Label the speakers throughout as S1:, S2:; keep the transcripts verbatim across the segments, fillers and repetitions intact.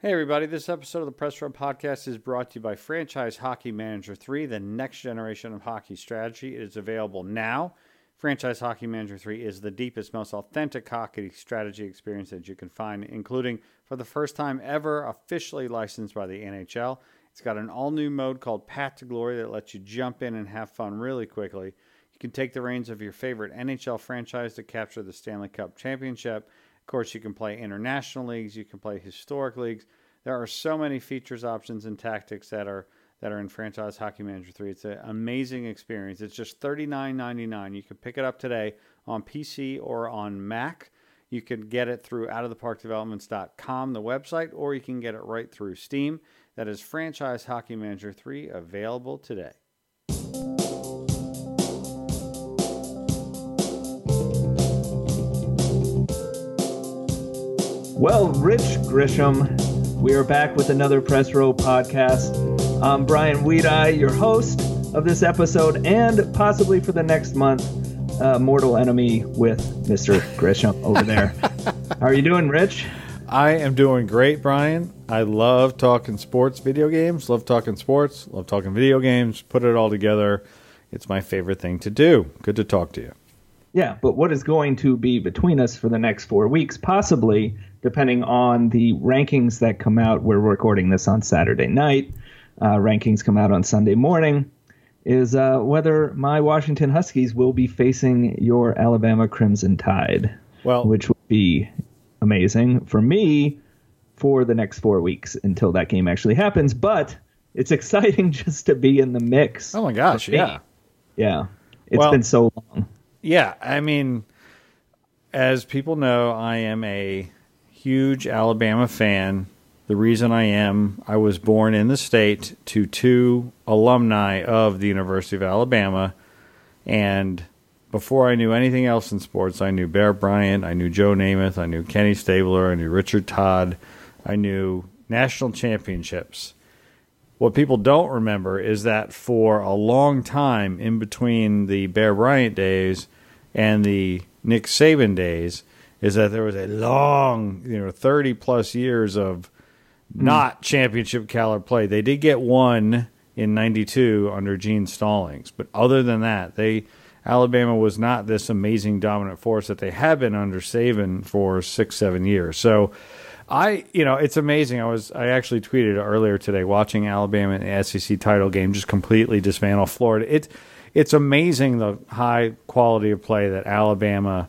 S1: Hey everybody, this episode of the Press Row Podcast is brought to you by Franchise Hockey Manager three, the next generation of hockey strategy. It is available now. Franchise Hockey Manager three is the deepest, most authentic hockey strategy experience that you can find, including, for the first time ever, officially licensed by the N H L. It's got an all-new mode called Path to Glory that lets you jump in and have fun really quickly. You can take the reins of your favorite N H L franchise to capture the Stanley Cup Championship. Of course, you can play international leagues. You can play historic leagues. There are so many features, options, and tactics that are that are in Franchise Hockey Manager three. It's an amazing experience. It's just thirty-nine ninety-nine. You can pick it up today on P C or on Mac. You can get it through out of the park developments dot com, the website, or you can get it right through Steam. That is Franchise Hockey Manager three, available today.
S2: Well, Rich Grisham, we are back with another Press Row podcast. I'm Brian Weedeye, your host of this episode, and possibly for the next month, uh, mortal enemy with Mister Grisham over there. How are you doing, Rich?
S1: I am doing great, Brian. I love talking sports, video games, love talking sports, love talking video games, put it all together. It's my favorite thing to do. Good to talk to you.
S2: Yeah, but what is going to be between us for the next four weeks, possibly, depending on the rankings that come out. We're recording this on Saturday night. Uh, rankings come out on Sunday morning, is uh, whether my Washington Huskies will be facing your Alabama Crimson Tide,
S1: well,
S2: which would be amazing for me for the next four weeks until that game actually happens. But it's exciting just to be in the mix.
S1: Oh, my gosh, yeah.
S2: Yeah, it's
S1: well,
S2: been so long.
S1: Yeah, I mean, as people know, I am a huge Alabama fan. The reason I am, I was born in the state to two alumni of the University of Alabama, and before I knew anything else in sports, I knew Bear Bryant, I knew Joe Namath, I knew Kenny Stabler, I knew Richard Todd, I knew national championships. What people don't remember is that for a long time in between the Bear Bryant days and the Nick Saban days is that there was a long, you know, thirty plus years of not mm. championship caliber play. They did get one in ninety-two under Gene Stallings, but other than that, they Alabama was not this amazing dominant force that they have been under Saban for six, seven years. So I, you know, it's amazing. I was, I actually tweeted earlier today, watching Alabama in the S E C title game just completely dismantle Florida. It's, it's amazing the high quality of play that Alabama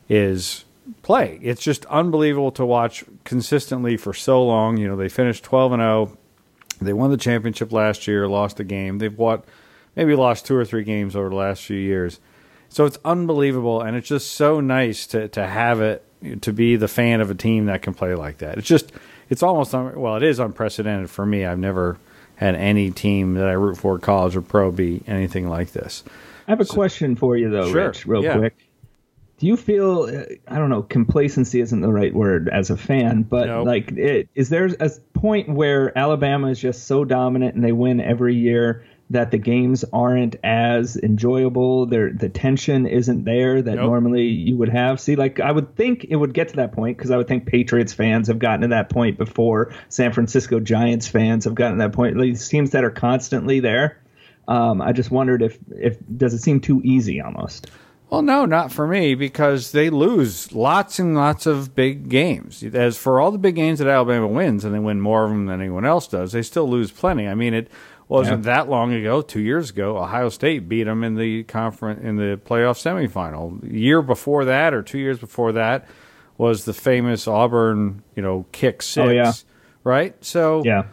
S1: is playing. It's just unbelievable to watch consistently for so long. You know, they finished twelve and oh. They won the championship last year, lost a game. They've what, maybe lost two or three games over the last few years. So it's unbelievable, and it's just so nice to to have it, to be the fan of a team that can play like that. It's just, it's almost, well, it is unprecedented for me. I've never had any team that I root for, college or pro, be anything like this.
S2: I have a
S1: so,
S2: question for you, though,
S1: sure,
S2: Rich, real
S1: yeah.
S2: quick. Do you feel, I don't know, complacency isn't the right word as a fan, but
S1: nope.
S2: like, it, is there a point where Alabama is just so dominant and they win every year that the games aren't as enjoyable? There, the tension isn't there that
S1: nope.
S2: normally you would have. See, like, I would think it would get to that point, because I would think Patriots fans have gotten to that point before. San Francisco Giants fans have gotten to that point. These teams that are constantly there. Um, I just wondered if, if does it seem too easy almost?
S1: Well, no, not for me, because they lose lots and lots of big games. As for all the big games that Alabama wins, and they win more of them than anyone else does, they still lose plenty. I mean, it wasn't yeah. that long ago, two years ago, Ohio State beat them in the conference in the playoff semifinal. A year before that, or two years before that, was the famous Auburn, you know, kick six,
S2: oh, yeah.
S1: right? So,
S2: yeah.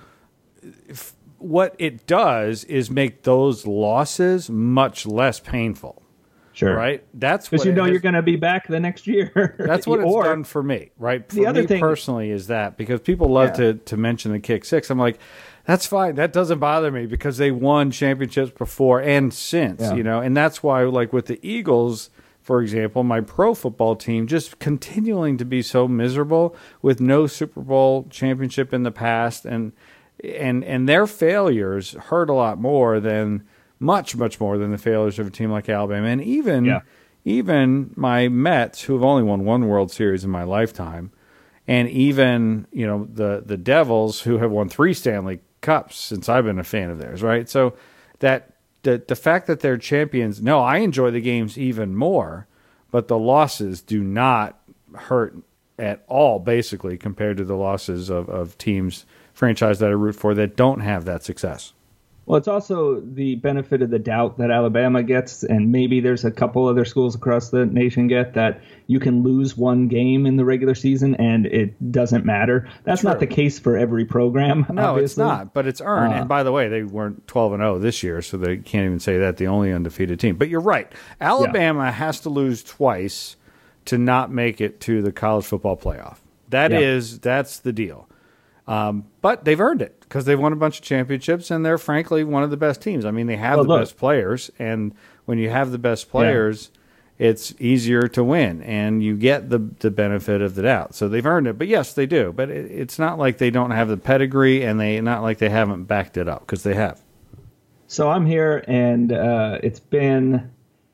S1: if, what it does is make those losses much less painful.
S2: Sure.
S1: Right? That's
S2: because you know
S1: has,
S2: you're going to be back the next year.
S1: That's what it's
S2: or,
S1: done for me, right? For
S2: the other
S1: me
S2: thing,
S1: personally is that, because people love
S2: yeah.
S1: to, to mention the kick six. I'm like, that's fine. That doesn't bother me, because they won championships before and since,
S2: yeah.
S1: you know, and that's why, like with the Eagles, for example, my pro football team just continuing to be so miserable with no Super Bowl championship in the past, and and and their failures hurt a lot more than much, much more than the failures of a team like Alabama. And even,
S2: yeah.
S1: even my Mets, who have only won one World Series in my lifetime, and even, you know, the the Devils, who have won three Stanley Cups since I've been a fan of theirs, right? So that the the fact that they're champions, no, I enjoy the games even more, but the losses do not hurt at all, basically, compared to the losses of, of teams, franchise that I root for that don't have that success.
S2: Well, it's also the benefit of the doubt that Alabama gets, and maybe there's a couple other schools across the nation get, that you can lose one game in the regular season and it doesn't matter. That's True. Not the case for every program.
S1: No,
S2: obviously.
S1: It's not, but it's earned. Uh, and by the way, they weren't twelve and oh this year, so they can't even say that, the only undefeated team. But you're right. Alabama yeah. has to lose twice to not make it to the college football playoff. That yeah. is, that's the deal. Um, but they've earned it because they've won a bunch of championships, and they're frankly one of the best teams. I mean, they have well, the look. best players, and when you have the best players, yeah. it's easier to win, and you get the the benefit of the doubt. So they've earned it. But yes, they do. But it, it's not like they don't have the pedigree, and they not like they haven't backed it up, because they have.
S2: So I'm here, and uh, it's been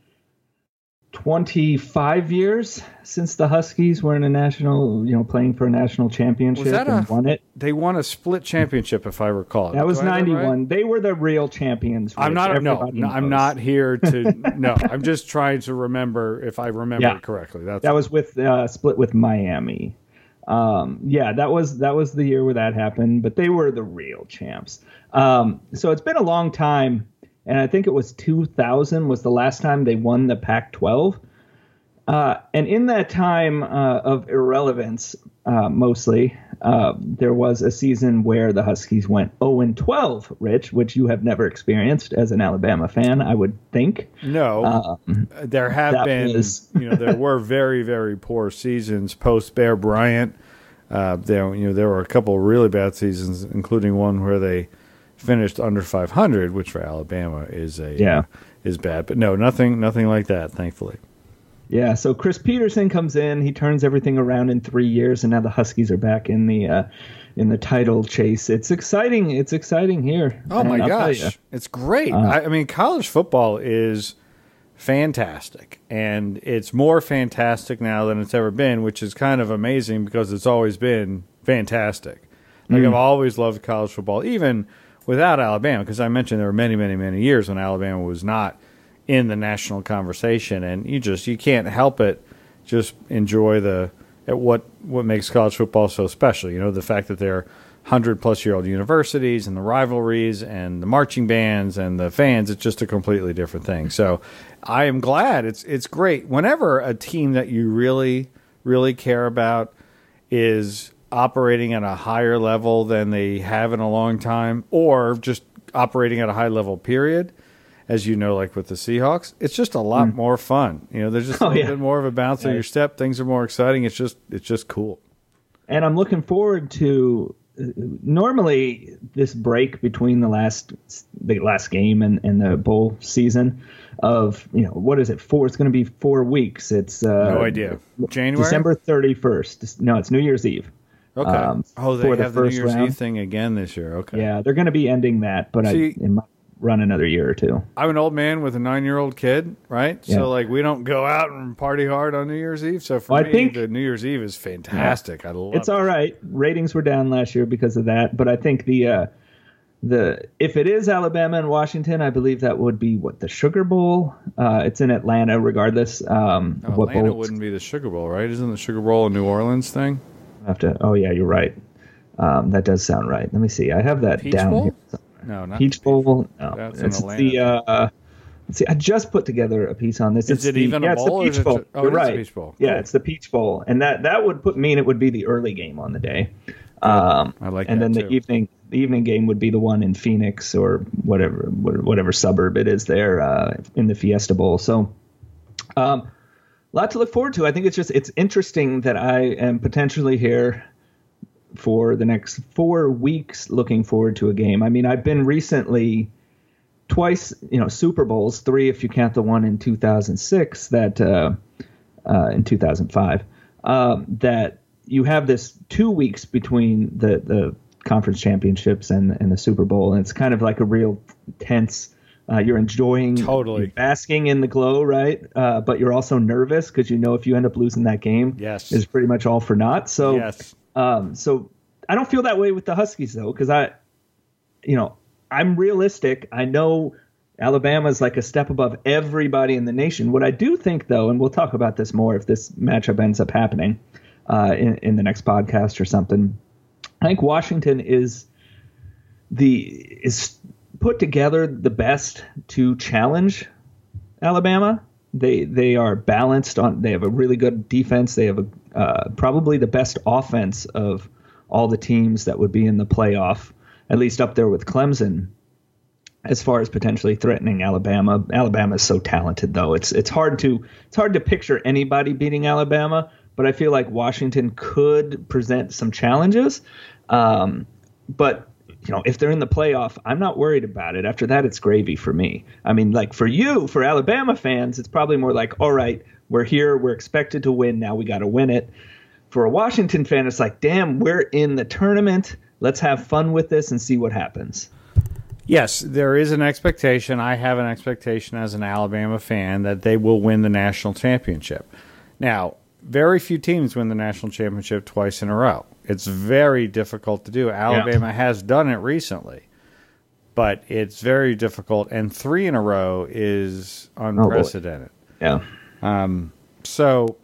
S2: twenty-five years since the Huskies were in a national, you know, playing for a national championship and
S1: a,
S2: won it.
S1: They won a split championship, if I recall.
S2: That was ninety-one.
S1: Right?
S2: They were the real champions.
S1: I'm not. No, no I'm not here to. No, I'm just trying to remember if I remember
S2: yeah.
S1: it correctly. That's
S2: that was with uh, split with Miami. Um, yeah, that was that was the year where that happened. But they were the real champs. Um, so it's been a long time. And I think it was two thousand was the last time they won the Pac twelve. Uh, and in that time uh, of irrelevance, uh, mostly, uh, there was a season where the Huskies went oh and twelve, Rich, which you have never experienced as an Alabama fan, I would think.
S1: No, um, there have been, was... you know, there were very, very poor seasons post Bear Bryant. Uh, there, you know, there were a couple of really bad seasons, including one where they finished under five hundred, which for Alabama is a
S2: yeah.
S1: uh, is bad. But no, nothing nothing like that, thankfully.
S2: Yeah, so Chris Peterson comes in, he turns everything around in three years, and now the Huskies are back in the uh, in the title chase. It's exciting. It's exciting here.
S1: Oh my I'll gosh, it's great. Uh, I, I mean, college football is fantastic, and it's more fantastic now than it's ever been, which is kind of amazing because it's always been fantastic. Like mm. I've always loved college football, even without Alabama, because I mentioned there were many, many, many years when Alabama was not in the national conversation, and you just you can't help it just enjoy the at what what makes college football so special. You know, the fact that they're hundred plus year old universities and the rivalries and the marching bands and the fans. It's just a completely different thing. So I am glad. It's it's great whenever a team that you really really care about is operating at a higher level than they have in a long time, or just operating at a high level period. As you know, like with the Seahawks, it's just a lot mm. more fun. You know, there's just a
S2: oh,
S1: little
S2: yeah.
S1: bit more of a bounce on right. your step. Things are more exciting. It's just, it's just cool.
S2: And I'm looking forward to. Uh, normally, this break between the last the last game and, and the bowl season of you know what is it four? It's going to be four weeks. It's uh,
S1: no idea. January,
S2: December thirty-first. No, it's New Year's Eve.
S1: Okay. Um, oh, they have the, the New Year's round. Eve thing again this year. Okay.
S2: Yeah, they're going to be ending that, but See, I. It might, run another year or two.
S1: I'm an old man with a nine-year-old kid, right? Yeah. So, like, we don't go out and party hard on New Year's Eve. So, for well, me, I think, the New Year's Eve is fantastic. Yeah. I love
S2: it's
S1: it.
S2: all right. Ratings were down last year because of that. But I think the uh, the if it is Alabama and Washington, I believe that would be, what, the Sugar Bowl? Uh, it's in Atlanta, regardless. Um,
S1: oh, what Atlanta bowl wouldn't be the Sugar Bowl, right? Isn't the Sugar Bowl a New Orleans thing?
S2: I have to. Oh, yeah, you're right. Um, that does sound right. Let me see. I have that
S1: Peach
S2: down
S1: Bowl?
S2: here.
S1: No, not
S2: Peach Bowl. No,
S1: That's
S2: it's
S1: in
S2: the. Uh, let's see, I just put together a piece on this.
S1: Is
S2: it's
S1: it
S2: the,
S1: even
S2: yeah,
S1: a bowl?
S2: It's the Peach Bowl.
S1: Oh,
S2: You're
S1: it
S2: right.
S1: Is a Peach Bowl.
S2: Yeah,
S1: cool.
S2: It's the Peach Bowl, and that that would put mean it would be the early game on the day. Um,
S1: I like
S2: and
S1: that
S2: then
S1: too.
S2: the evening the evening game would be the one in Phoenix or whatever whatever suburb it is there uh, in the Fiesta Bowl. So, um, a lot to look forward to. I think it's just it's interesting that I am potentially here for the next four weeks looking forward to a game. I mean, I've been recently twice, you know, Super Bowls, three if you count the one in two thousand six, that uh, uh, in two thousand five, um, that you have this two weeks between the, the conference championships and, and the Super Bowl. And it's kind of like a real tense, uh, you're enjoying,
S1: totally
S2: you're basking in the glow, right? Uh, but you're also nervous because you know if you end up losing that game,
S1: yes,
S2: it's pretty much all for naught. So
S1: yes.
S2: Um, so I don't feel that way with the Huskies, though, because I, you know, I'm realistic. I know Alabama's like a step above everybody in the nation. What I do think, though, and we'll talk about this more if this matchup ends up happening uh, in, in the next podcast or something, I think Washington is the is put together the best to challenge Alabama. They they are balanced on. They have a really good defense. They have a uh, probably the best offense of all the teams that would be in the playoff, at least up there with Clemson, as far as potentially threatening Alabama. Alabama is so talented, though. It's it's hard to it's hard to picture anybody beating Alabama, but I feel like Washington could present some challenges. Um, but you know, if they're in the playoff, I'm not worried about it. After that, it's gravy for me. I mean, like for you, for Alabama fans, it's probably more like, all right, we're here, we're expected to win, now we got to win it. For a Washington fan, it's like, damn, we're in the tournament. Let's have fun with this and see what happens.
S1: Yes, there is an expectation. I have an expectation as an Alabama fan that they will win the national championship. Now, very few teams win the national championship twice in a row. It's very difficult to do. Alabama yeah. has done it recently, but it's very difficult. And three in a row is unprecedented.
S2: Oh, yeah.
S1: Um, so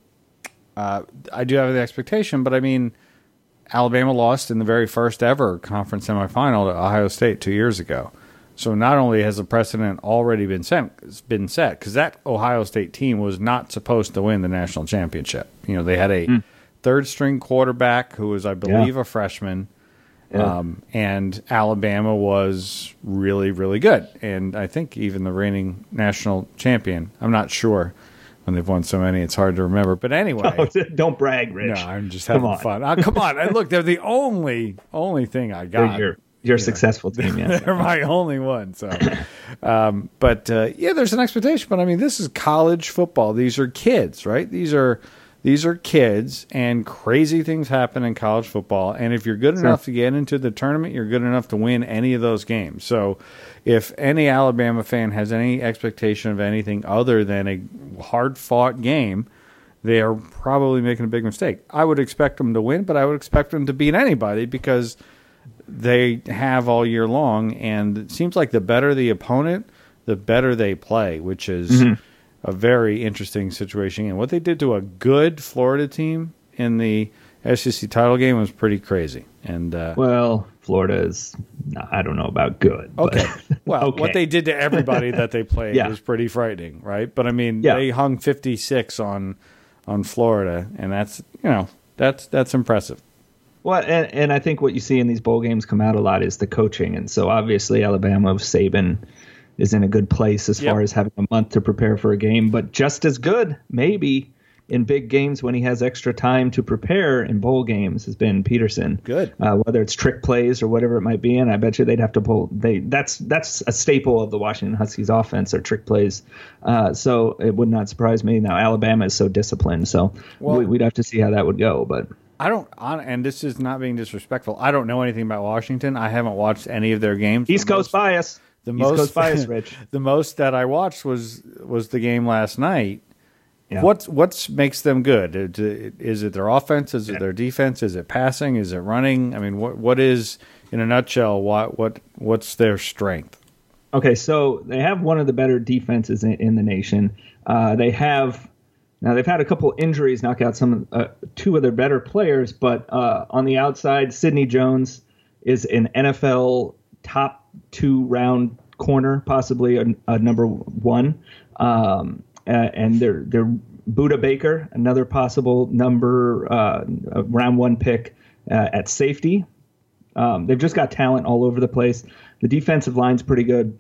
S1: uh, I do have the expectation, but I mean, Alabama lost in the very first ever conference semifinal to Ohio State two years ago. So not only has the precedent already been set, been set, because that Ohio State team was not supposed to win the national championship. You know, they had a mm. third-string quarterback who was, I believe, yeah. a freshman, yeah. um, and Alabama was really, really good. And I think even the reigning national champion. I'm not sure. When they've won so many, it's hard to remember. But anyway.
S2: Oh, don't brag, Rich.
S1: No, I'm just having fun. Oh, come on. Look, they're the only only thing I got.
S2: You're, you're a successful team, yeah.
S1: They're my only one. So, um, But, uh, yeah, there's an expectation. But, I mean, this is college football. These are kids, right? These are these are kids, and crazy things happen in college football. And if you're good sure. enough to get into the tournament, you're good enough to win any of those games. So, if any Alabama fan has any expectation of anything other than a hard-fought game, they are probably making a big mistake. I would expect them to win, but I would expect them to beat anybody because they have all year long, and it seems like the better the opponent, the better they play, which is mm-hmm. a very interesting situation. And what they did to a good Florida team in the S E C title game was pretty crazy. And uh,
S2: well, Florida is, I don't know about good.
S1: Okay.
S2: But
S1: well,
S2: okay.
S1: what they did to everybody that they played
S2: yeah.
S1: was pretty frightening, right? But I mean,
S2: yeah.
S1: they hung fifty-six on on Florida, and that's, you know, that's that's impressive.
S2: Well, and, and I think what you see in these bowl games come out a lot is the coaching. And so obviously Alabama, Saban is in a good place as yep. far as having a month to prepare for a game, but just as good, maybe, in big games when he has extra time to prepare in bowl games has been Peterson.
S1: Good.
S2: Uh, whether it's trick plays or whatever it might be, and I bet you they'd have to pull. They that's that's a staple of the Washington Huskies offense, or trick plays. Uh, so it would not surprise me. Now Alabama is so disciplined, so well, we, we'd have to see how that would go. But
S1: I don't, and this is not being disrespectful, I don't know anything about Washington. I haven't watched any of their games.
S2: East
S1: the
S2: Coast
S1: most,
S2: bias.
S1: The
S2: East
S1: most
S2: Coast bias, Rich.
S1: The most that I watched was was the game last night.
S2: Yeah.
S1: What's what's makes them good? Is it their offense? Is it
S2: yeah.
S1: their defense? Is it passing? Is it running? I mean, what what is, in a nutshell, what what what's their strength?
S2: Okay, so they have one of the better defenses in, in the nation. Uh, they have now they've had a couple injuries knock out some uh, two of their better players, but uh, on the outside, Sidney Jones is an N F L top two round corner, possibly a, a number one. Um, Uh, and they're they're Buda Baker, another possible number uh, round one pick uh, at safety. Um, they've just got talent all over the place. The defensive line's pretty good,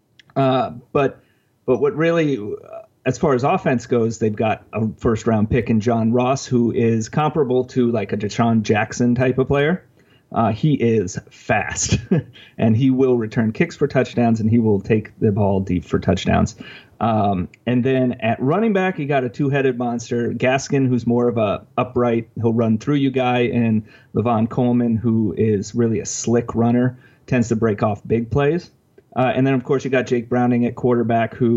S2: uh, but but what really, uh, as far as offense goes, they've got a first round pick in John Ross, who is comparable to like a Deshaun Jackson type of player. Uh, he is fast, and he will return kicks for touchdowns, and he will take the ball deep for touchdowns. Um, and then at running back, you got a two-headed monster, Gaskin, who's more of a upright, he'll run through you guy, and Levon Coleman, who is really a slick runner, tends to break off big plays. Uh, and then, of course, you got Jake Browning at quarterback, who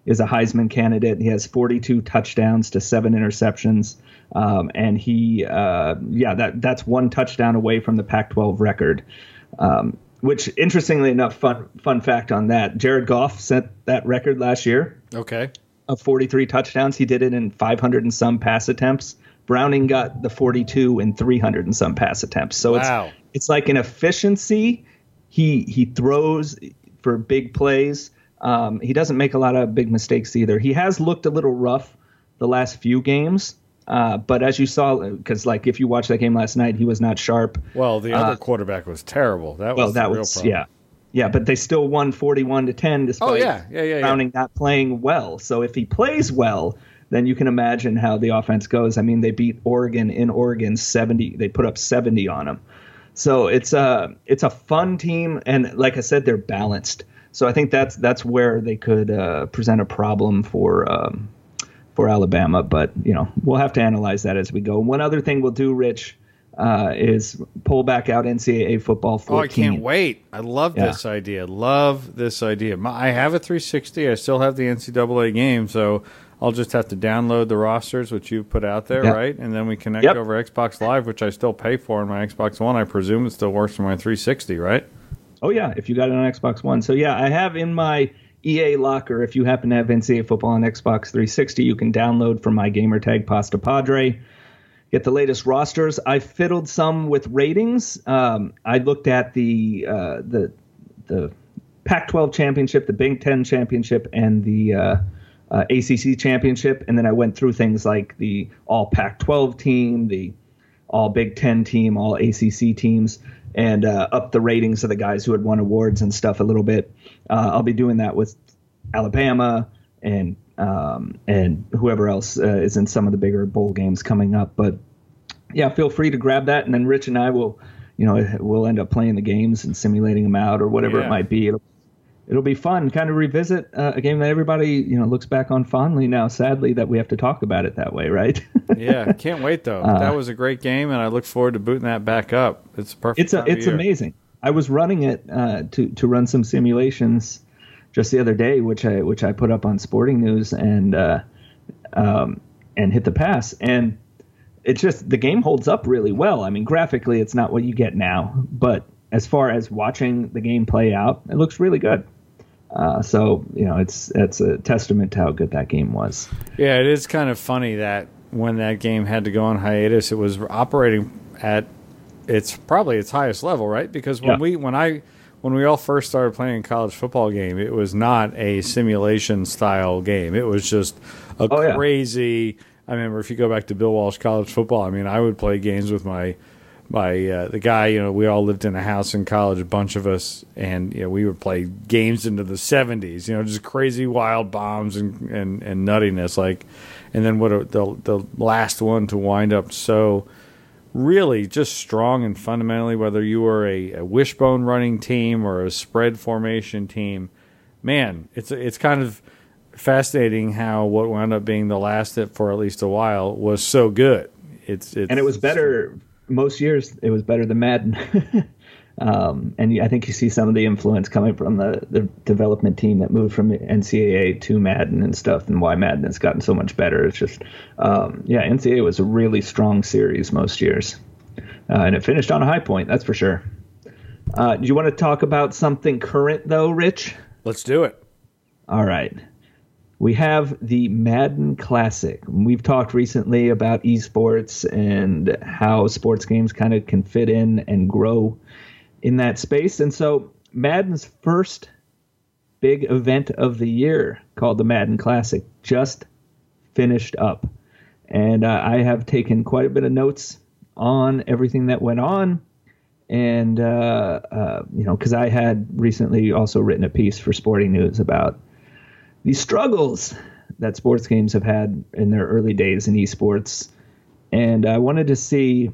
S2: is a Heisman candidate. He has forty-two touchdowns to seven interceptions. Um, and he, uh, yeah, that that's one touchdown away from the Pac twelve record. Um, which, interestingly enough, fun fun fact on that, Jared Goff set that record last year.
S1: Okay.
S2: Of forty-three touchdowns. He did it in five hundred and some pass attempts. Browning got the forty-two in three hundred and some pass attempts. So
S1: wow.
S2: it's it's like an efficiency. He he throws for big plays. Um, he doesn't make a lot of big mistakes either. He has looked a little rough the last few games. Uh, but as you saw, because like if you watched that game last night, he was not sharp.
S1: Well, the other
S2: uh,
S1: quarterback was terrible. That was
S2: well, that
S1: the real
S2: was
S1: problem.
S2: yeah, yeah. But they still won forty-one to ten despite
S1: oh, yeah. Yeah, yeah,
S2: Browning
S1: yeah.
S2: not playing well. So if he plays well, then you can imagine how the offense goes. I mean, they beat Oregon in Oregon seventy. They put up seventy on them. So it's a it's a fun team, and like I said, they're balanced. So I think that's that's where they could uh, present a problem for. Um, for Alabama, but you know we'll have to analyze that as we go. One other thing we'll do, Rich, uh, is pull back out N C double A football fourteen.
S1: Oh, I can't wait! I love
S2: Yeah.
S1: this idea. Love this idea. My, I have a three sixty. I still have the N C double A game, so I'll just have to download the rosters which you put out there,
S2: Yep.
S1: right? And then we connect
S2: Yep.
S1: over Xbox Live, which I still pay for on my Xbox One. I presume it still works for my three sixty, right?
S2: Oh yeah, if you got it on Xbox One. So yeah, I have in my E A locker, if you happen to have N C double A football on Xbox three sixty, you can download from my gamertag Pasta Padre. Get the latest rosters. I fiddled some with ratings. Um, I looked at the uh, the the Pac twelve championship, the Big Ten championship, and the uh, uh, A C C championship, and then I went through things like the All Pac twelve team, the All Big Ten team, All A C C teams, and uh, up the ratings of the guys who had won awards and stuff a little bit. Uh, I'll be doing that with Alabama and um, and whoever else uh, is in some of the bigger bowl games coming up. But yeah, feel free to grab that, and then Rich and I will, you know, we'll end up playing the games and simulating them out or whatever
S1: Yeah.
S2: it might be. It'll it'll be fun, kind of revisit uh, a game that everybody you know looks back on fondly now. Sadly, that we have to talk about it that way, right?
S1: Yeah, can't wait though.
S2: Uh,
S1: that was a great game, and I look forward to booting that back up. It's perfect.
S2: It's a,
S1: time of
S2: it's
S1: year.
S2: amazing. I was running it uh, to to run some simulations just the other day, which I which I put up on Sporting News and uh, um, and hit the pass, and it's just the game holds up really well. I mean, graphically, it's not what you get now, but as far as watching the game play out, it looks really good. Uh, so you know, it's it's a testament to how good that game was.
S1: Yeah, it is kind of funny that when that game had to go on hiatus, it was operating at its probably its highest level, right? Because when
S2: Yeah.
S1: we when I when we all first started playing a college football game, it was not a simulation style game. It was just a
S2: Oh, yeah.
S1: crazy. I remember if you go back to Bill Walsh college football, I mean, I would play games with my my uh, the guy. You know, we all lived in a house in college, a bunch of us, and you know, we would play games into the seventies. You know, just crazy wild bombs and and, and nuttiness. Like, and then what a, the the last one to wind up so really just strong and fundamentally, whether you were a, a wishbone running team or a spread formation team, man, it's it's kind of fascinating how what wound up being the last for at least a while was so good. It's, it's
S2: And it was better most years. It was better than Madden. um, and I think you see some of the influence coming from the, the development team that moved from the N C double A to Madden and stuff, and why Madden has gotten so much better. It's just, um, yeah, N C double A was a really strong series most years. Uh, and it finished on a high point, that's for sure. Uh, do you want to talk about something current, though, Rich?
S1: Let's do it.
S2: All right. We have the Madden Classic. We've talked recently about esports and how sports games kind of can fit in and grow in that space. And so Madden's first big event of the year, called the Madden Classic, just finished up. And uh, I have taken quite a bit of notes on everything that went on. And, uh, uh, you know, because I had recently also written a piece for Sporting News about the struggles that sports games have had in their early days in esports. And I wanted to see,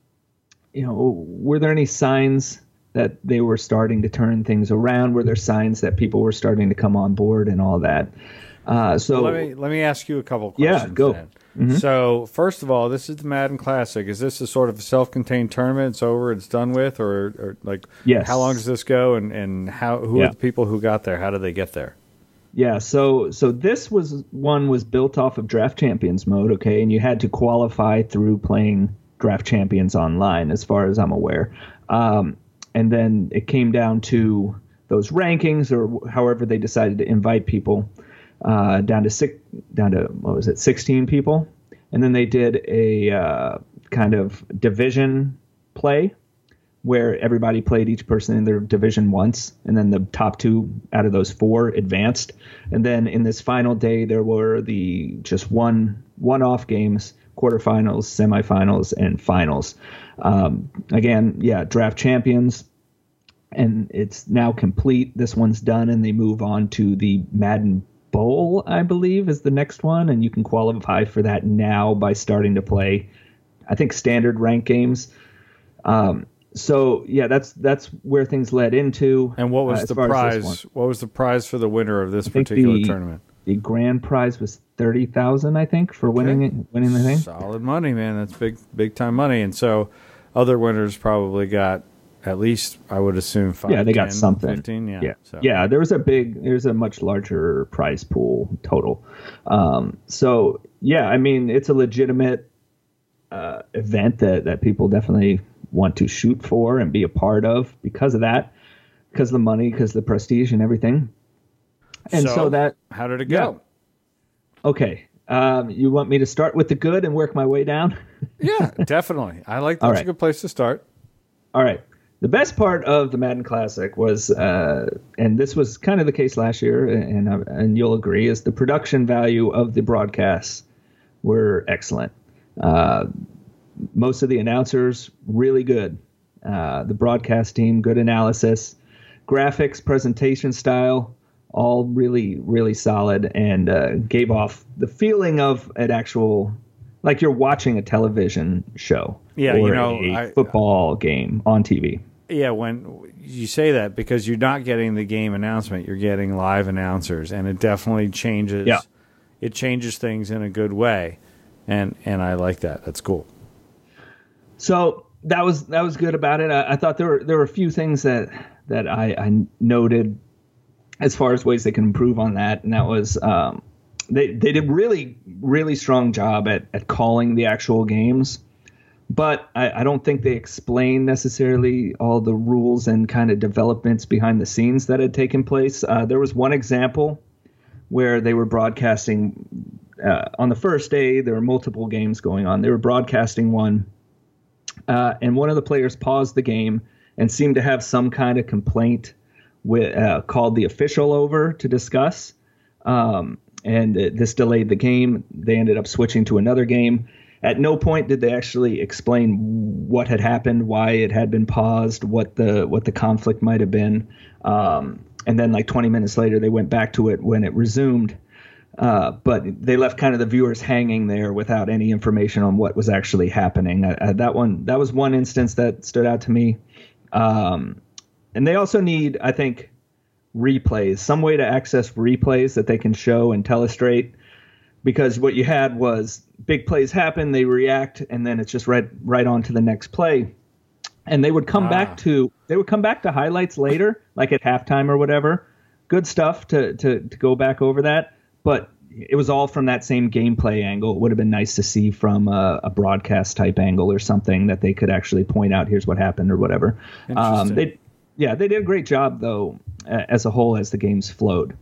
S2: you know, were there any signs that they were starting to turn things around? Were there signs that people were starting to come on board and all that? Uh, so
S1: Let me let me ask you a couple questions.
S2: Yeah, go.
S1: then.
S2: Mm-hmm.
S1: So first of all, this is the Madden Classic. Is this a sort of self-contained tournament? It's over. It's done with, or, or like,
S2: Yes.
S1: how long does this go? And, and how who
S2: Yeah.
S1: are the people who got there? How did they get there?
S2: Yeah, so so this was one was built off of Draft Champions mode, okay, and you had to qualify through playing Draft Champions online, as far as I'm aware. Um, and then it came down to those rankings, or however they decided to invite people, uh, down to six, down to what was it, sixteen people, and then they did a uh, kind of division play, where everybody played each person in their division once, and then the top two out of those four advanced. And then in this final day, there were the just one one-off games, quarterfinals, semifinals, and finals. Um, again, yeah, Draft Champions, and it's now complete. This one's done, and they move on to the Madden Bowl, I believe, is the next one, and you can qualify for that now by starting to play, I think, standard rank games. Um, So yeah, that's that's where things led into.
S1: And what was
S2: uh,
S1: the prize? What was the prize for the winner of this particular
S2: the,
S1: tournament?
S2: The grand prize was thirty thousand, I think, for winning
S1: okay.
S2: it, winning the thing.
S1: Solid money, man. That's big, big time money. And so, other winners probably got at least, I would assume, five.
S2: Yeah, they
S1: ten,
S2: got something.
S1: fifteen, yeah,
S2: yeah.
S1: So.
S2: Yeah. There was a big, there's a much larger prize pool total. Um, so yeah, I mean, it's a legitimate uh, event that that people definitely want to shoot for and be a part of because of that, because of the money, because of the prestige and everything. And so,
S1: so
S2: that,
S1: how did it go?
S2: Yeah. Okay. Um, you want me to start with the good and work my way down?
S1: Yeah, definitely. I like that's right. A good place to start.
S2: All right. The best part of the Madden Classic was, uh, and this was kind of the case last year, and and you'll agree, is the production value of the broadcasts were excellent. Uh, Most of the announcers, really good. Uh, the broadcast team, good analysis. Graphics, presentation style, all really, really solid, and uh, gave off the feeling of an actual, like you're watching a television show.
S1: Yeah,
S2: or
S1: you know,
S2: a
S1: I,
S2: football game on T V.
S1: Yeah, when you say that, because you're not getting the game announcement, you're getting live announcers, and it definitely changes.
S2: Yeah.
S1: It changes things in a good way, and and I like that. That's cool.
S2: So that was that was good about it. I, I thought there were there were a few things that that I, I noted as far as ways they can improve on that, and that was um, they they did really really strong job at at calling the actual games, but I, I don't think they explained necessarily all the rules and kind of developments behind the scenes that had taken place. Uh, there was one example where they were broadcasting uh, on the first day. There were multiple games going on. They were broadcasting one. Uh, and one of the players paused the game and seemed to have some kind of complaint with, uh, called the official over to discuss. Um, and uh, this delayed the game. They ended up switching to another game. At no point did they actually explain what had happened, why it had been paused, what the what the conflict might have been. Um, and then like twenty minutes later, they went back to it when it resumed. Uh, but they left kind of the viewers hanging there without any information on what was actually happening. Uh, that one, that was one instance that stood out to me. Um, and they also need, I think, replays, some way to access replays that they can show and telestrate. Because what you had was big plays happen, they react, and then it's just right right on to the next play. And they would come ah. back to they would come back to highlights later, like at halftime or whatever. Good stuff to to to go back over that. But it was all from that same gameplay angle. It would have been nice to see from a, a broadcast type angle or something that they could actually point out, here's what happened or whatever. Um, they, yeah, they did a great job, though, as a whole, as the games flowed.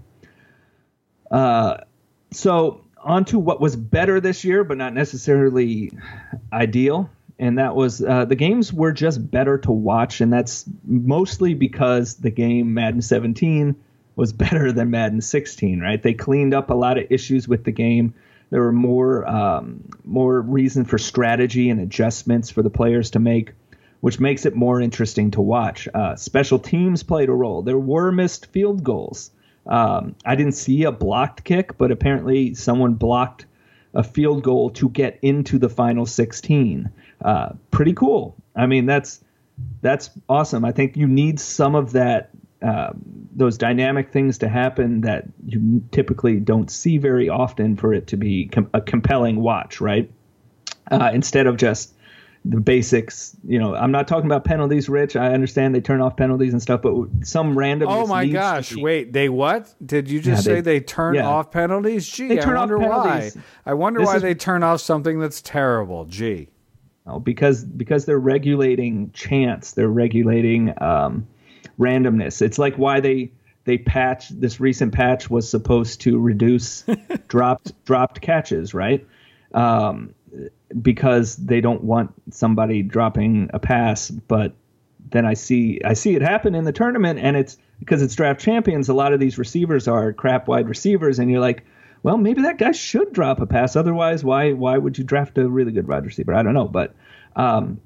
S2: Uh, so on to what was better this year, but not necessarily ideal. And that was uh, the games were just better to watch. And that's mostly because the game Madden seventeen was better than Madden sixteen, right? They cleaned up a lot of issues with the game. There were more um, more reason for strategy and adjustments for the players to make, which makes it more interesting to watch. Uh, special teams played a role. There were missed field goals. Um, I didn't see a blocked kick, but apparently someone blocked a field goal to get into the final sixteen. Uh, pretty cool. I mean, that's that's awesome. I think you need some of that. Uh, those dynamic things to happen that you typically don't see very often for it to be com- a compelling watch, right? Uh, instead of just, the basics. You know, I'm not talking about penalties, Rich. I understand they turn off penalties and stuff, but some random.
S1: Oh my gosh! Wait, they what? Did you just yeah, say they, they turn yeah. off penalties? Gee,
S2: they turn
S1: I wonder
S2: off penalties.
S1: why. I wonder
S2: this
S1: why
S2: is,
S1: they turn off something that's terrible. Gee.
S2: Oh, because because they're regulating chance. They're regulating um, randomness. It's like why they they patch this recent patch was supposed to reduce dropped dropped catches, right? Um, because they don't want somebody dropping a pass, but then I see I see it happen in the tournament, and it's because it's draft champions. A lot of these receivers are crap wide receivers, and you're like, well, maybe that guy should drop a pass. Otherwise, why why would you draft a really good wide receiver? I don't know, but um,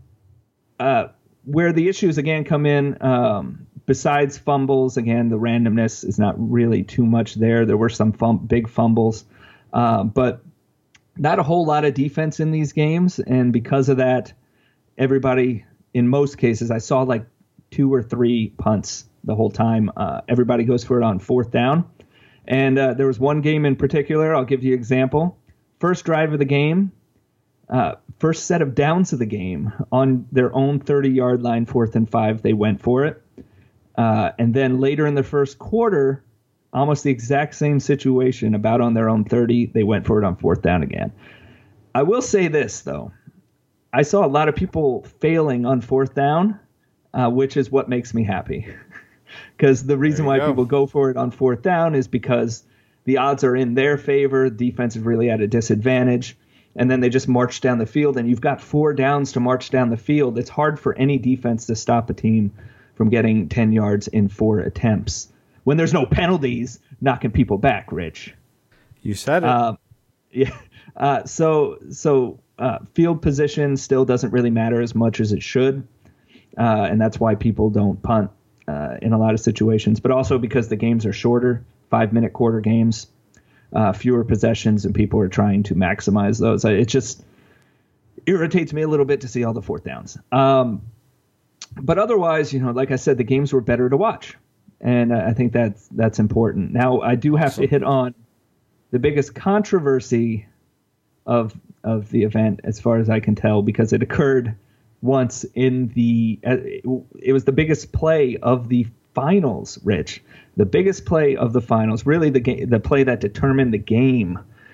S2: uh, where the issues again come in, um, besides fumbles, again the randomness is not really too much there. There were some fum- big fumbles, uh, but not a whole lot of defense in these games, and because of that, everybody, in most cases, I saw like two or three punts the whole time. Uh, everybody goes for it on fourth down. And uh, there was one game in particular, I'll give you an example. First drive of the game, uh, first set of downs of the game, on their own thirty-yard line, fourth and five, they went for it. Uh, and then later in the first quarter, almost the exact same situation, about on their own thirty, they went for it on fourth down again. I will say this, though. I saw a lot of people failing on fourth down, uh, which is what makes me happy. Because the reason why go. people go for it on fourth down is because the odds are in their favor. Defense is really at a disadvantage. And then they just march down the field, and you've got four downs to march down the field. It's hard for any defense to stop a team from getting ten yards in four attempts when there's no penalties knocking people back, Rich.
S1: You said it.
S2: Uh, yeah. Uh, so so uh, field position still doesn't really matter as much as it should, uh, and that's why people don't punt uh, in a lot of situations. But also because the games are shorter, five-minute quarter games, uh, fewer possessions, and people are trying to maximize those. It just irritates me a little bit to see all the fourth downs. Um, but otherwise, you know, like I said, the games were better to watch. And I think that's that's important. Now, I do have to hit on the biggest controversy of of the event, as far as I can tell, because it occurred once in the. Uh, it, it was the biggest play of the finals, Rich. The biggest play of the finals, really the game, the play that determined the game.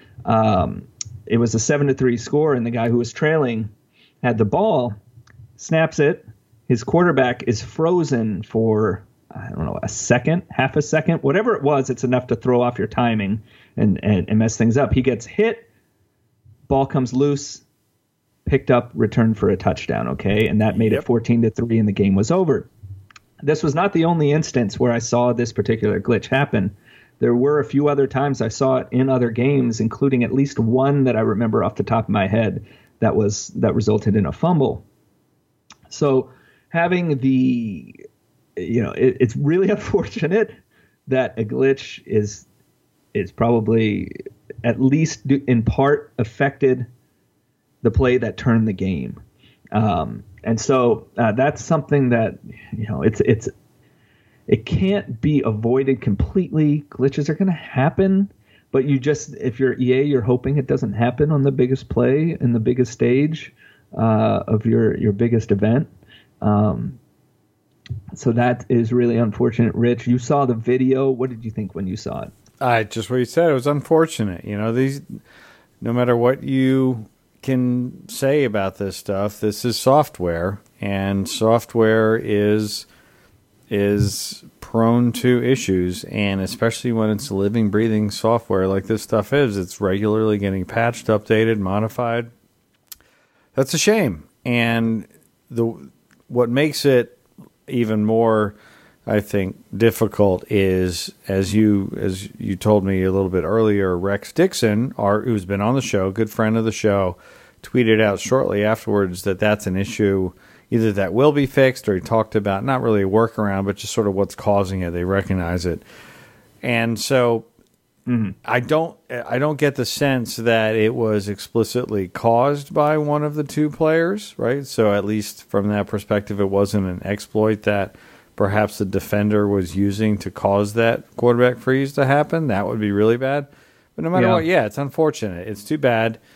S2: Um, it was a seven to three score, and the guy who was trailing had the ball, snaps it. His quarterback is frozen for, I don't know, a second, half a second, whatever it was. It's enough to throw off your timing and, and, and mess things up. He gets hit, ball comes loose, picked up, returned for a touchdown. Okay, and that made yep. it fourteen to three, and the game was over. This was not the only instance where I saw this particular glitch happen. There were a few other times I saw it in other games, including at least one that I remember off the top of my head that was that resulted in a fumble. So having the You know, it, it's really unfortunate that a glitch is is probably at least in part affected the play that turned the game, um, and so uh, that's something that, you know, it's it's it can't be avoided completely. Glitches are going to happen, but you just, if you're E A, you're hoping it doesn't happen on the biggest play in the biggest stage uh, of your your biggest event. Um, So that is really unfortunate. Rich, you saw the video. What did you think when you saw it?
S1: I just what you said. It was unfortunate. You know, these. No matter what you can say about this stuff, this is software, and software is is prone to issues, and especially when it's living, breathing software like this stuff is. It's regularly getting patched, updated, modified. That's a shame, and the what makes it even more, I think, difficult is, as you as you told me a little bit earlier, Rex Dixon, our, who's been on the show, good friend of the show, tweeted out shortly afterwards that that's an issue either that will be fixed, or he talked about not really a workaround, but just sort of what's causing it. They recognize it. And so mm-hmm. I don't I don't get the sense that it was explicitly caused by one of the two players, right? So at least from that perspective, it wasn't an exploit that perhaps the defender was using to cause that quarterback freeze to happen. That would be really bad. But no matter yeah. what, yeah, it's unfortunate. It's too bad.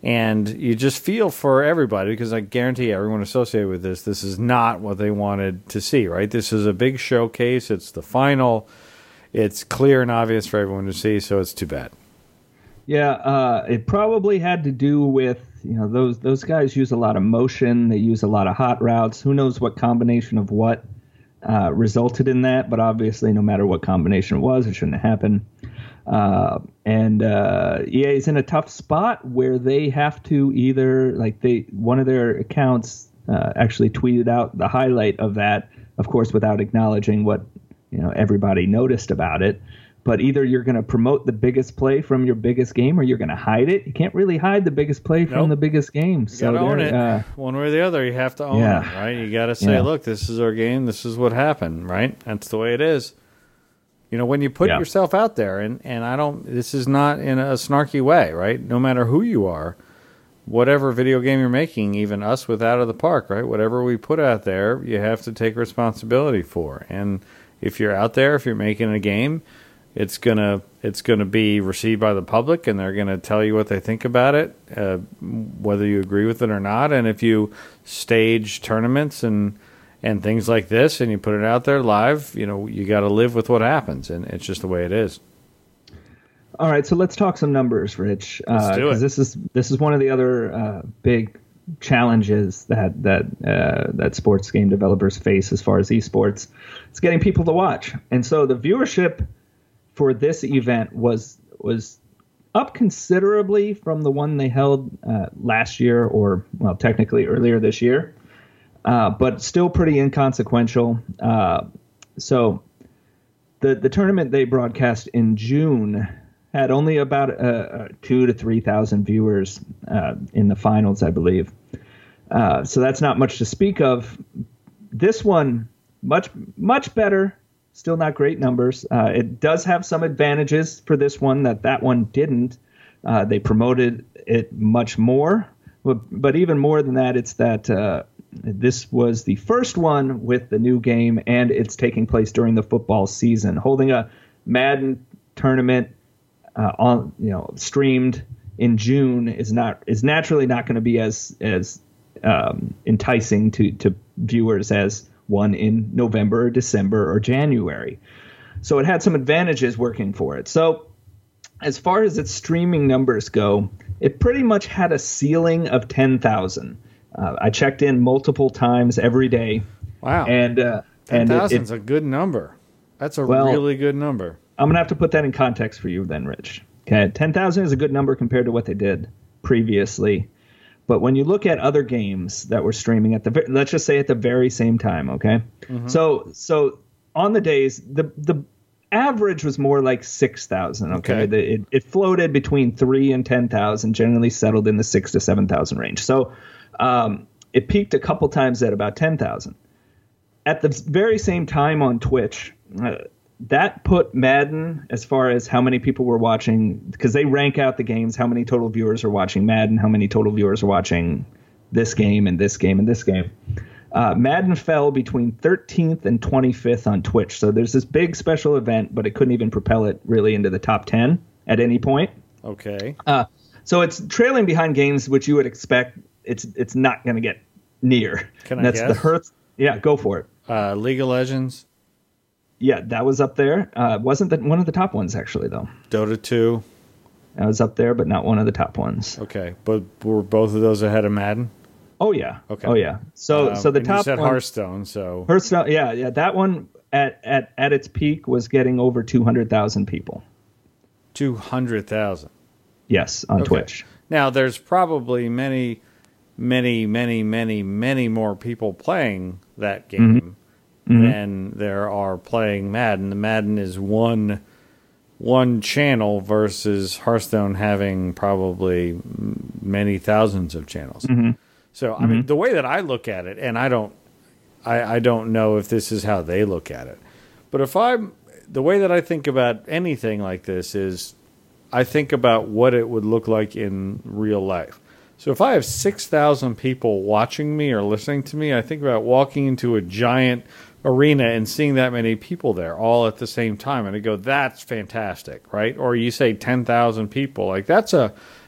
S1: And you just feel for everybody, because I guarantee everyone associated with this, this is not what they wanted to see, right? This is a big showcase. It's the final. It's clear and obvious for everyone to see, so it's too bad.
S2: Yeah, uh, it probably had to do with, you know, those those guys use a lot of motion. They use a lot of hot routes. Who knows what combination of what uh, resulted in that? But obviously, no matter what combination it was, it shouldn't have happened. Uh, and uh, E A is in a tough spot where they have to either, like, they one of their accounts uh, actually tweeted out the highlight of that, of course, without acknowledging what, you know, everybody noticed about it. But either you're going to promote the biggest play from your biggest game, or you're going to hide it. You can't really hide the biggest play from
S1: Nope.
S2: the biggest game.
S1: You
S2: So
S1: got to own
S2: there,
S1: it.
S2: uh,
S1: One way or the other, you have to own
S2: yeah.
S1: it, right? You got to say,
S2: Yeah.
S1: look, this is our game. This is what happened, right? That's the way it is. You know, when you put
S2: Yeah.
S1: yourself out there, and, and I don't, this is not in a snarky way, right? No matter who you are, whatever video game you're making, even us with Out of the Park, right? Whatever we put out there, you have to take responsibility for. And if you're out there, if you're making a game, it's gonna it's gonna be received by the public, and they're gonna tell you what they think about it, uh, whether you agree with it or not. And if you stage tournaments and and things like this, and you put it out there live, you know, you got to live with what happens, and it's just the way it is.
S2: All right, so let's talk some numbers, Rich.
S1: Let's do it.
S2: 'Cause this is this is one of the other uh, big challenges that that uh, that sports game developers face as far as esports. It's getting people to watch, and so the viewership for this event was was up considerably from the one they held uh, last year, or well, technically earlier this year, uh, but still pretty inconsequential. Uh, so the the tournament they broadcast in June had only about uh, two to three thousand viewers uh, in the finals, I believe. Uh, so that's not much to speak of. This one, much much better. Still not great numbers. Uh, it does have some advantages for this one that that one didn't. Uh, they promoted it much more, but, but even more than that, it's that uh, this was the first one with the new game, and it's taking place during the football season. Holding a Madden tournament uh, on, you know, streamed in June is not is naturally not going to be as as um, enticing to to viewers as one in November or December or January. So it had some advantages working for it. So as far as its streaming numbers go, it pretty much had a ceiling of ten thousand. Uh, I checked in multiple times every day.
S1: Wow.
S2: And, uh,
S1: ten
S2: and
S1: thousand is
S2: it,
S1: a good number. That's a
S2: Well,
S1: really good number.
S2: I'm going to have to put that in context for you then, Rich. Okay, ten thousand is a good number compared to what they did previously. But when you look at other games that were streaming at the, ve- let's just say at the very same time, okay? Mm-hmm. So so on the days, the the average was more like six thousand, okay?
S1: Okay.
S2: The, it, it floated between three and ten thousand, generally settled in the six to seven thousand range. So um, it peaked a couple times at about ten thousand. At the very same time on Twitch, uh, that put Madden, as far as how many people were watching, because they rank out the games, how many total viewers are watching Madden, how many total viewers are watching this game and this game and this game. Uh, Madden fell between thirteenth and twenty-fifth on Twitch. So there's this big special event, but it couldn't even propel it really into the top ten at any point.
S1: Okay.
S2: Uh, so it's trailing behind games which you would expect it's it's not going to get near.
S1: Can
S2: And
S1: I
S2: that's
S1: guess?
S2: the Hearth. Yeah, go for it.
S1: Uh, League of Legends,
S2: Yeah, that was up there. Uh, wasn't that one of the top ones, actually, though?
S1: Dota two.
S2: That was up there, but not one of the top ones.
S1: Okay, but were both of those ahead of Madden?
S2: Oh, yeah.
S1: Okay.
S2: Oh, yeah. So
S1: Um,
S2: so the
S1: and
S2: top
S1: you said
S2: one,
S1: Hearthstone, so
S2: Hearthstone, yeah, yeah, that one at, at, at its peak was getting over two hundred thousand people.
S1: two hundred thousand.
S2: Yes, on
S1: Okay.
S2: Twitch.
S1: Now, there's probably many, many, many, many, many more people playing that game
S2: Mm-hmm.
S1: than there are playing Madden. The Madden is one one channel versus Hearthstone having probably m- many thousands of channels.
S2: Mm-hmm.
S1: So, I mean, the way that I look at it, and I don't, I, I don't know if this is how they look at it, but if I'm, the way that I think about anything like this is, I think about what it would look like in real life. So if I have six thousand people watching me or listening to me, I think about walking into a giant arena and seeing that many people there all at the same time. And I go, that's fantastic, right? Or you say ten thousand people. Like, that's a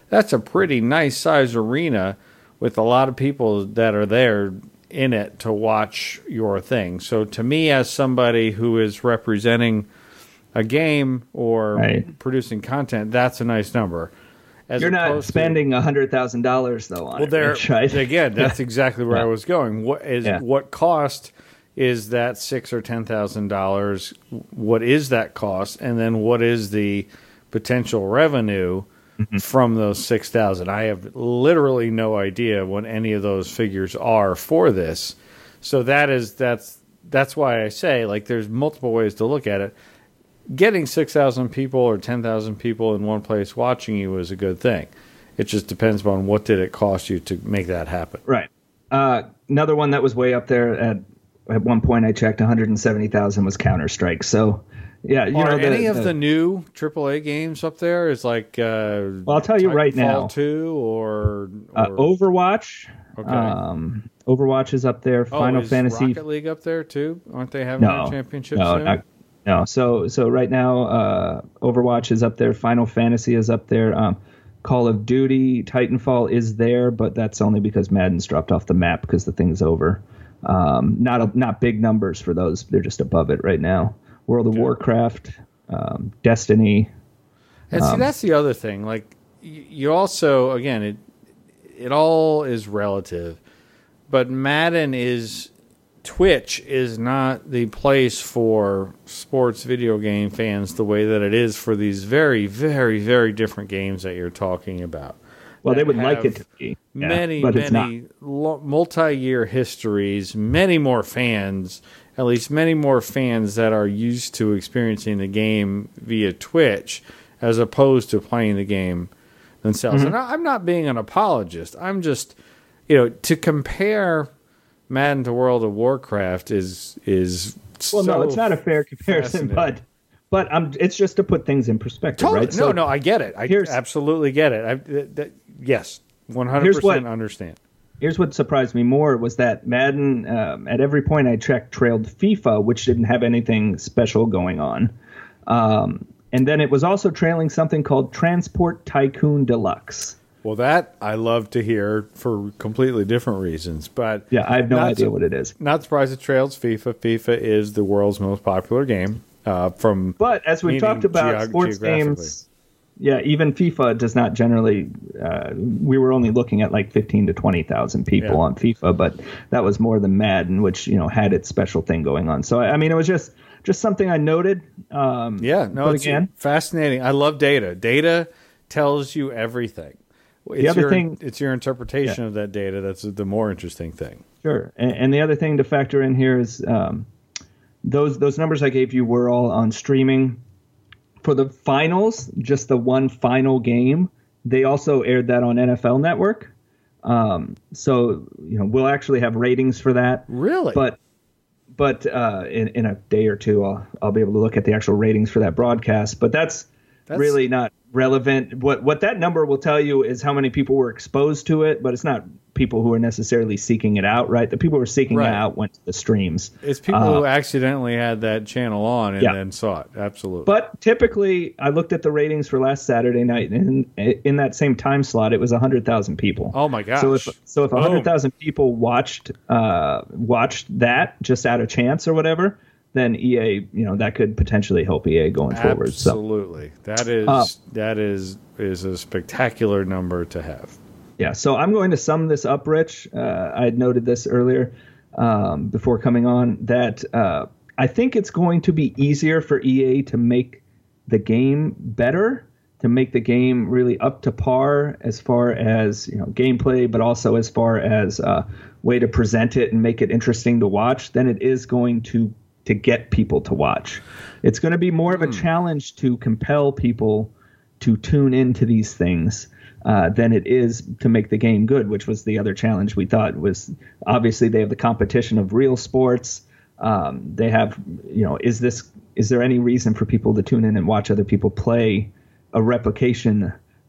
S1: that's a pretty nice size arena with a lot of people that are there in it to watch your thing. So to me, as somebody who is representing a game or
S2: right.
S1: producing content, that's a nice number. As
S2: You're not spending a hundred thousand dollars though on
S1: well,
S2: it.
S1: there
S2: Rich, right?
S1: again, that's
S2: yeah.
S1: exactly where
S2: yeah.
S1: I was going. What is
S2: yeah.
S1: what cost is that six or ten thousand dollars? What is that cost, and then what is the potential revenue mm-hmm. from those six thousand? I have literally no idea what any of those figures are for this. So that is that's that's why I say like there's multiple ways to look at it. Getting six thousand people or ten thousand people in one place watching you is a good thing. It just depends upon what did it cost you to make that happen.
S2: Right. Uh, another one that was way up there at at one point I checked one hundred seventy thousand was Counter-Strike. So, yeah. You
S1: Are
S2: know, the,
S1: any of
S2: the,
S1: the new triple A games up there? Is like uh,
S2: well, I'll tell you right now.
S1: two or, or
S2: uh, Overwatch.
S1: Okay.
S2: Um, Overwatch is up there.
S1: Oh,
S2: Final
S1: is
S2: Fantasy.
S1: Rocket League up there too? Aren't they having
S2: no,
S1: their championship
S2: no,
S1: soon?
S2: not, no. So so right now, uh, Overwatch is up there. Final Fantasy is up there. Um, Call of Duty, Titanfall is there, but that's only because Madden's dropped off the map because the thing's over. Um, not a, not big numbers for those. They're just above it right now. World of
S1: yeah.
S2: Warcraft, um, Destiny.
S1: And see,
S2: um,
S1: that's the other thing. Like, you also, again, it it all is relative. But Madden is, Twitch is not the place for sports video game fans the way that it is for these very, very, very different games that you're talking about.
S2: Well, they would like it to be. Yeah,
S1: many,
S2: but it's
S1: many
S2: not.
S1: lo- multi-year histories, many more fans, at least many more fans that are used to experiencing the game via Twitch as opposed to playing the game themselves.
S2: Mm-hmm.
S1: And I, I'm not being an apologist. I'm just, you know, to compare Madden to World of Warcraft is is
S2: well,
S1: so
S2: no, it's not a fair comparison, but but um, it's just to put things in perspective,
S1: totally.
S2: right?
S1: No,
S2: So
S1: no, I get it. I absolutely get it. I, that, that, yes, one hundred percent understand.
S2: Here's what surprised me more was that Madden, um, at every point I checked, trailed FIFA, which didn't have anything special going on. Um, and then it was also trailing something called Transport Tycoon Deluxe.
S1: Well, that I love to hear for completely different reasons. But
S2: yeah, I have no idea
S1: su-
S2: what it is.
S1: Not surprised it trails FIFA. FIFA is the world's most popular game. Uh, from
S2: But as we've talked about,
S1: geog-
S2: sports games, yeah, even FIFA does not generally. Uh, we were only looking at like fifteen to twenty thousand people
S1: Yeah.
S2: on FIFA, but that was more than Madden, which you know had its special thing going on. So I mean, it was just just something I noted. Um,
S1: Yeah, no,
S2: but
S1: it's
S2: again,
S1: fascinating. I love data. Data tells you everything. It's
S2: the other
S1: your,
S2: thing,
S1: it's your interpretation
S2: yeah.
S1: of that data that's the more interesting thing.
S2: Sure, and, and the other thing to factor in here is um, those those numbers I gave you were all on streaming. For the finals, just the one final game, they also aired that on N F L Network. Um, so you know we'll actually have ratings for that.
S1: Really,
S2: but but uh, in in a day or two, I'll I'll be able to look at the actual ratings for that broadcast. But that's, that's really not relevant. What what that number will tell you is how many people were exposed to it, but it's not people who are necessarily seeking it out, right? The people who are seeking
S1: right.
S2: it out went to the streams.
S1: It's people
S2: uh,
S1: who accidentally had that channel on and
S2: yeah.
S1: then saw it. Absolutely.
S2: But typically, I looked at the ratings for last Saturday night, and in, in that same time slot, it was one hundred thousand people.
S1: Oh my gosh!
S2: So if so, if one hundred thousand people watched uh, watched that just out of chance or whatever, then E A, you know, that could potentially help E A going forward.
S1: Absolutely, so, that is uh, that is is a spectacular number to have.
S2: Yeah, so I'm going to sum this up, Rich. Uh, I had noted this earlier um, before coming on that uh, I think it's going to be easier for E A to make the game better, to make the game really up to par as far as you know gameplay, but also as far as uh, way to present it and make it interesting to watch than it is going to to get people to watch. It's going to be more of a mm. challenge to compel people to tune into these things uh, than it is to make the game good, which was the other challenge we thought was obviously they have the competition of real sports. Um, they have, you know, is this, is there any reason for people to tune in and watch other people play a replication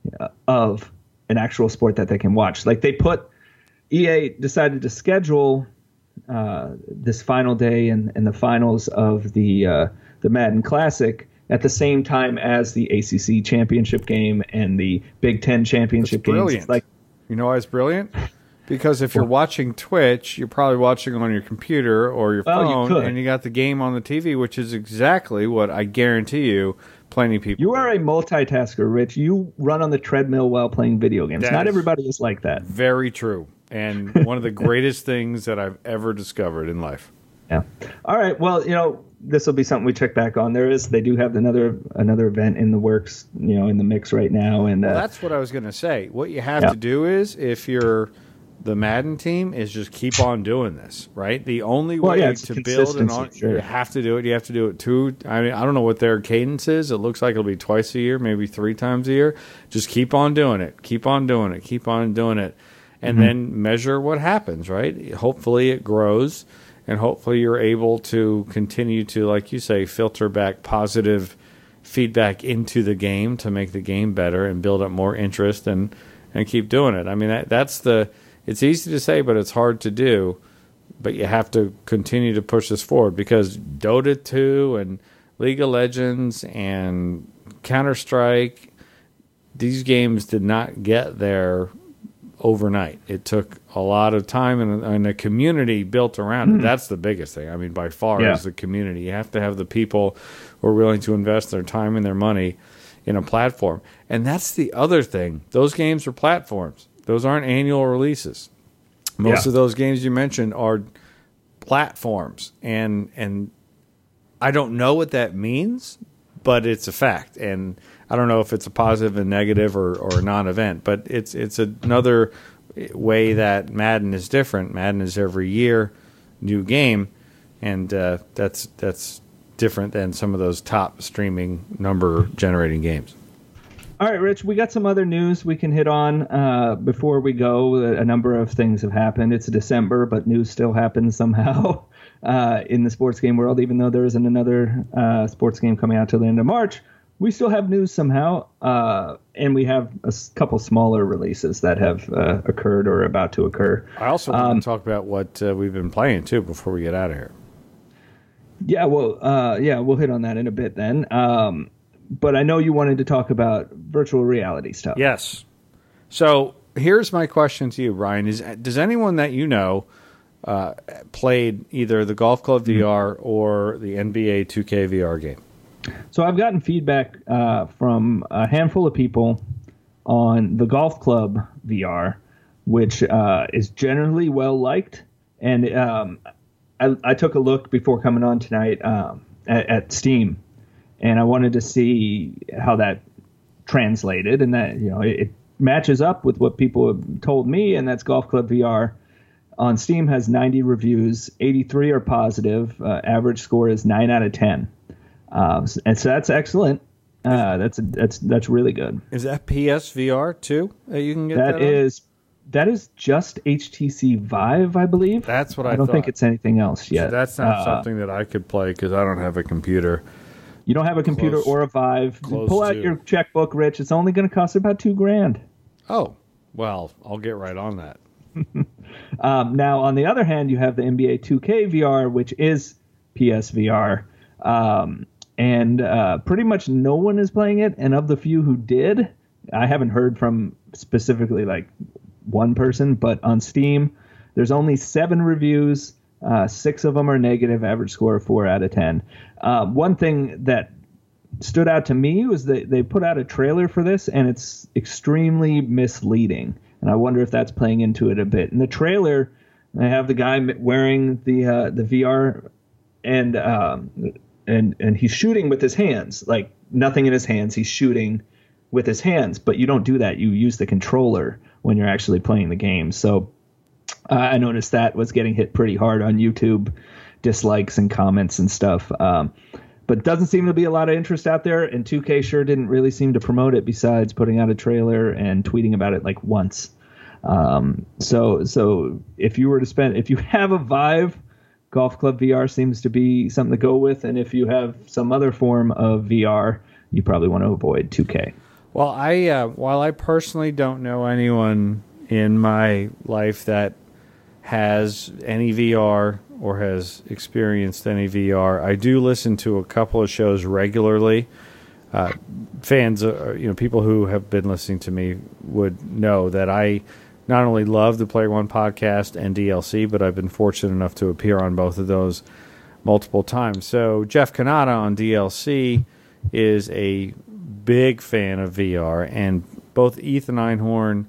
S2: of an actual sport that they can watch? Like they put, E A decided to schedule uh, this final day and, and the finals of the uh, the Madden Classic at the same time as the A C C championship game and the Big Ten championship
S1: That's brilliant.
S2: games. It's like,
S1: you know why it's brilliant? Because if you're watching Twitch, you're probably watching on your computer or your
S2: Well,
S1: phone,
S2: you could.
S1: and you got the game on the T V, which is exactly what I guarantee you plenty of people
S2: you
S1: do.
S2: are a multitasker, Rich. You run on the treadmill while playing video games.
S1: That
S2: Not
S1: is
S2: everybody is like that.
S1: Very true. And one of the greatest things that I've ever discovered in life.
S2: Yeah. All right. Well, you know, this will be something we check back on. There is, they do have another another event in the works, you know, in the mix right now. And uh,
S1: Well, that's what I was going to say. What you have
S2: Yeah.
S1: to do is, if you're the Madden team, is just keep on doing this, right? The only way
S2: Well, yeah, it's
S1: to build an on,
S2: consistency, sure.
S1: you have to do it. You have to do it two. I mean, I don't know what their cadence is. It looks like it'll be twice a year, maybe three times a year. Just keep on doing it. Keep on doing it. Keep on doing it. And
S2: Mm-hmm.
S1: then measure what happens, right? Hopefully it grows, and hopefully you're able to continue to, like you say, filter back positive feedback into the game to make the game better and build up more interest and, and keep doing it. I mean, that, that's the – it's easy to say, but it's hard to do. But you have to continue to push this forward because Dota two and League of Legends and Counter-Strike, these games did not get there overnight. It took a lot of time and, and a community built around it. That's the biggest thing. I mean, by far
S2: Yeah.
S1: is the community. You have to have the people who are willing to invest their time and their money in a platform. And that's the other thing. Those games are platforms. Those aren't annual releases. Most
S2: Yeah.
S1: of those games you mentioned are platforms. And and I don't know what that means, but it's a fact. And I don't know if it's a positive and negative or, or a non-event, but it's it's another way that Madden is different. Madden is every year new game, and uh, that's that's different than some of those top streaming number generating games.
S2: All right, Rich, we got some other news we can hit on uh, before we go. A number of things have happened. It's December, but news still happens somehow uh, in the sports game world, even though there isn't another uh, sports game coming out till the end of March. We still have news somehow, uh, and we have a s- couple smaller releases that have uh, occurred or are about to occur.
S1: I also
S2: Um,
S1: want to talk about what uh, we've been playing, too, before we get out of here.
S2: Yeah, well, uh, yeah, we'll hit on that in a bit then. Um, but I know you wanted to talk about virtual reality stuff.
S1: Yes. So here's my question to you, Ryan. Is does anyone that you know uh, played either the Golf Club V R or the N B A two K V R game?
S2: So I've gotten feedback uh, from a handful of people on the Golf Club V R, which uh, is generally well liked. And um, I, I took a look before coming on tonight um, at, at Steam, and I wanted to see how that translated, and that you know it, it matches up with what people have told me, and that's Golf Club V R on Steam has ninety reviews, eighty-three are positive. Uh, average score is nine out of ten. Uh, and so that's excellent. Uh, that's that's that's really good.
S1: Is that P S V R too that you can get?
S2: That
S1: That, on?
S2: is that is just H T C Vive, I believe.
S1: That's what I
S2: I don't think
S1: thought.
S2: it's anything else yet.
S1: So that's not
S2: Uh,
S1: something that I could play because I don't have a computer.
S2: You don't have a computer
S1: Close.
S2: or a Vive.
S1: Close
S2: Pull out
S1: to.
S2: your checkbook, Rich. It's only going to cost about two grand.
S1: Oh, well, I'll get right on that.
S2: Um, now, on the other hand, you have the N B A two K V R, which is P S V R. Um, and uh, pretty much no one is playing it. And of the few who did, I haven't heard from specifically like one person, but on Steam, there's only seven reviews. Uh, six of them are negative, average score of four out of ten. Uh, one thing that stood out to me was that they put out a trailer for this, and it's extremely misleading. And I wonder if that's playing into it a bit. In the trailer, they have the guy wearing the uh, the V R, and um, and and he's shooting with his hands, like nothing in his hands. He's shooting with his hands, but you don't do that. You use the controller when you're actually playing the game. So uh, I noticed that was getting hit pretty hard on YouTube, dislikes and comments and stuff. Um, but doesn't seem to be a lot of interest out there. And two K sure didn't really seem to promote it besides putting out a trailer and tweeting about it like once. Um, so so if you were to spend, if you have a Vive, Golf Club V R seems to be something to go with. And if you have some other form of V R, you probably want to avoid two K.
S1: Well, I uh, while I personally don't know anyone in my life that has any V R or has experienced any V R. I do listen to a couple of shows regularly. Uh, fans, uh, you know, people who have been listening to me would know that I not only love the Player One podcast and D L C, but I've been fortunate enough to appear on both of those multiple times. So Jeff Kanata on D L C is a big fan of V R, and both Ethan Einhorn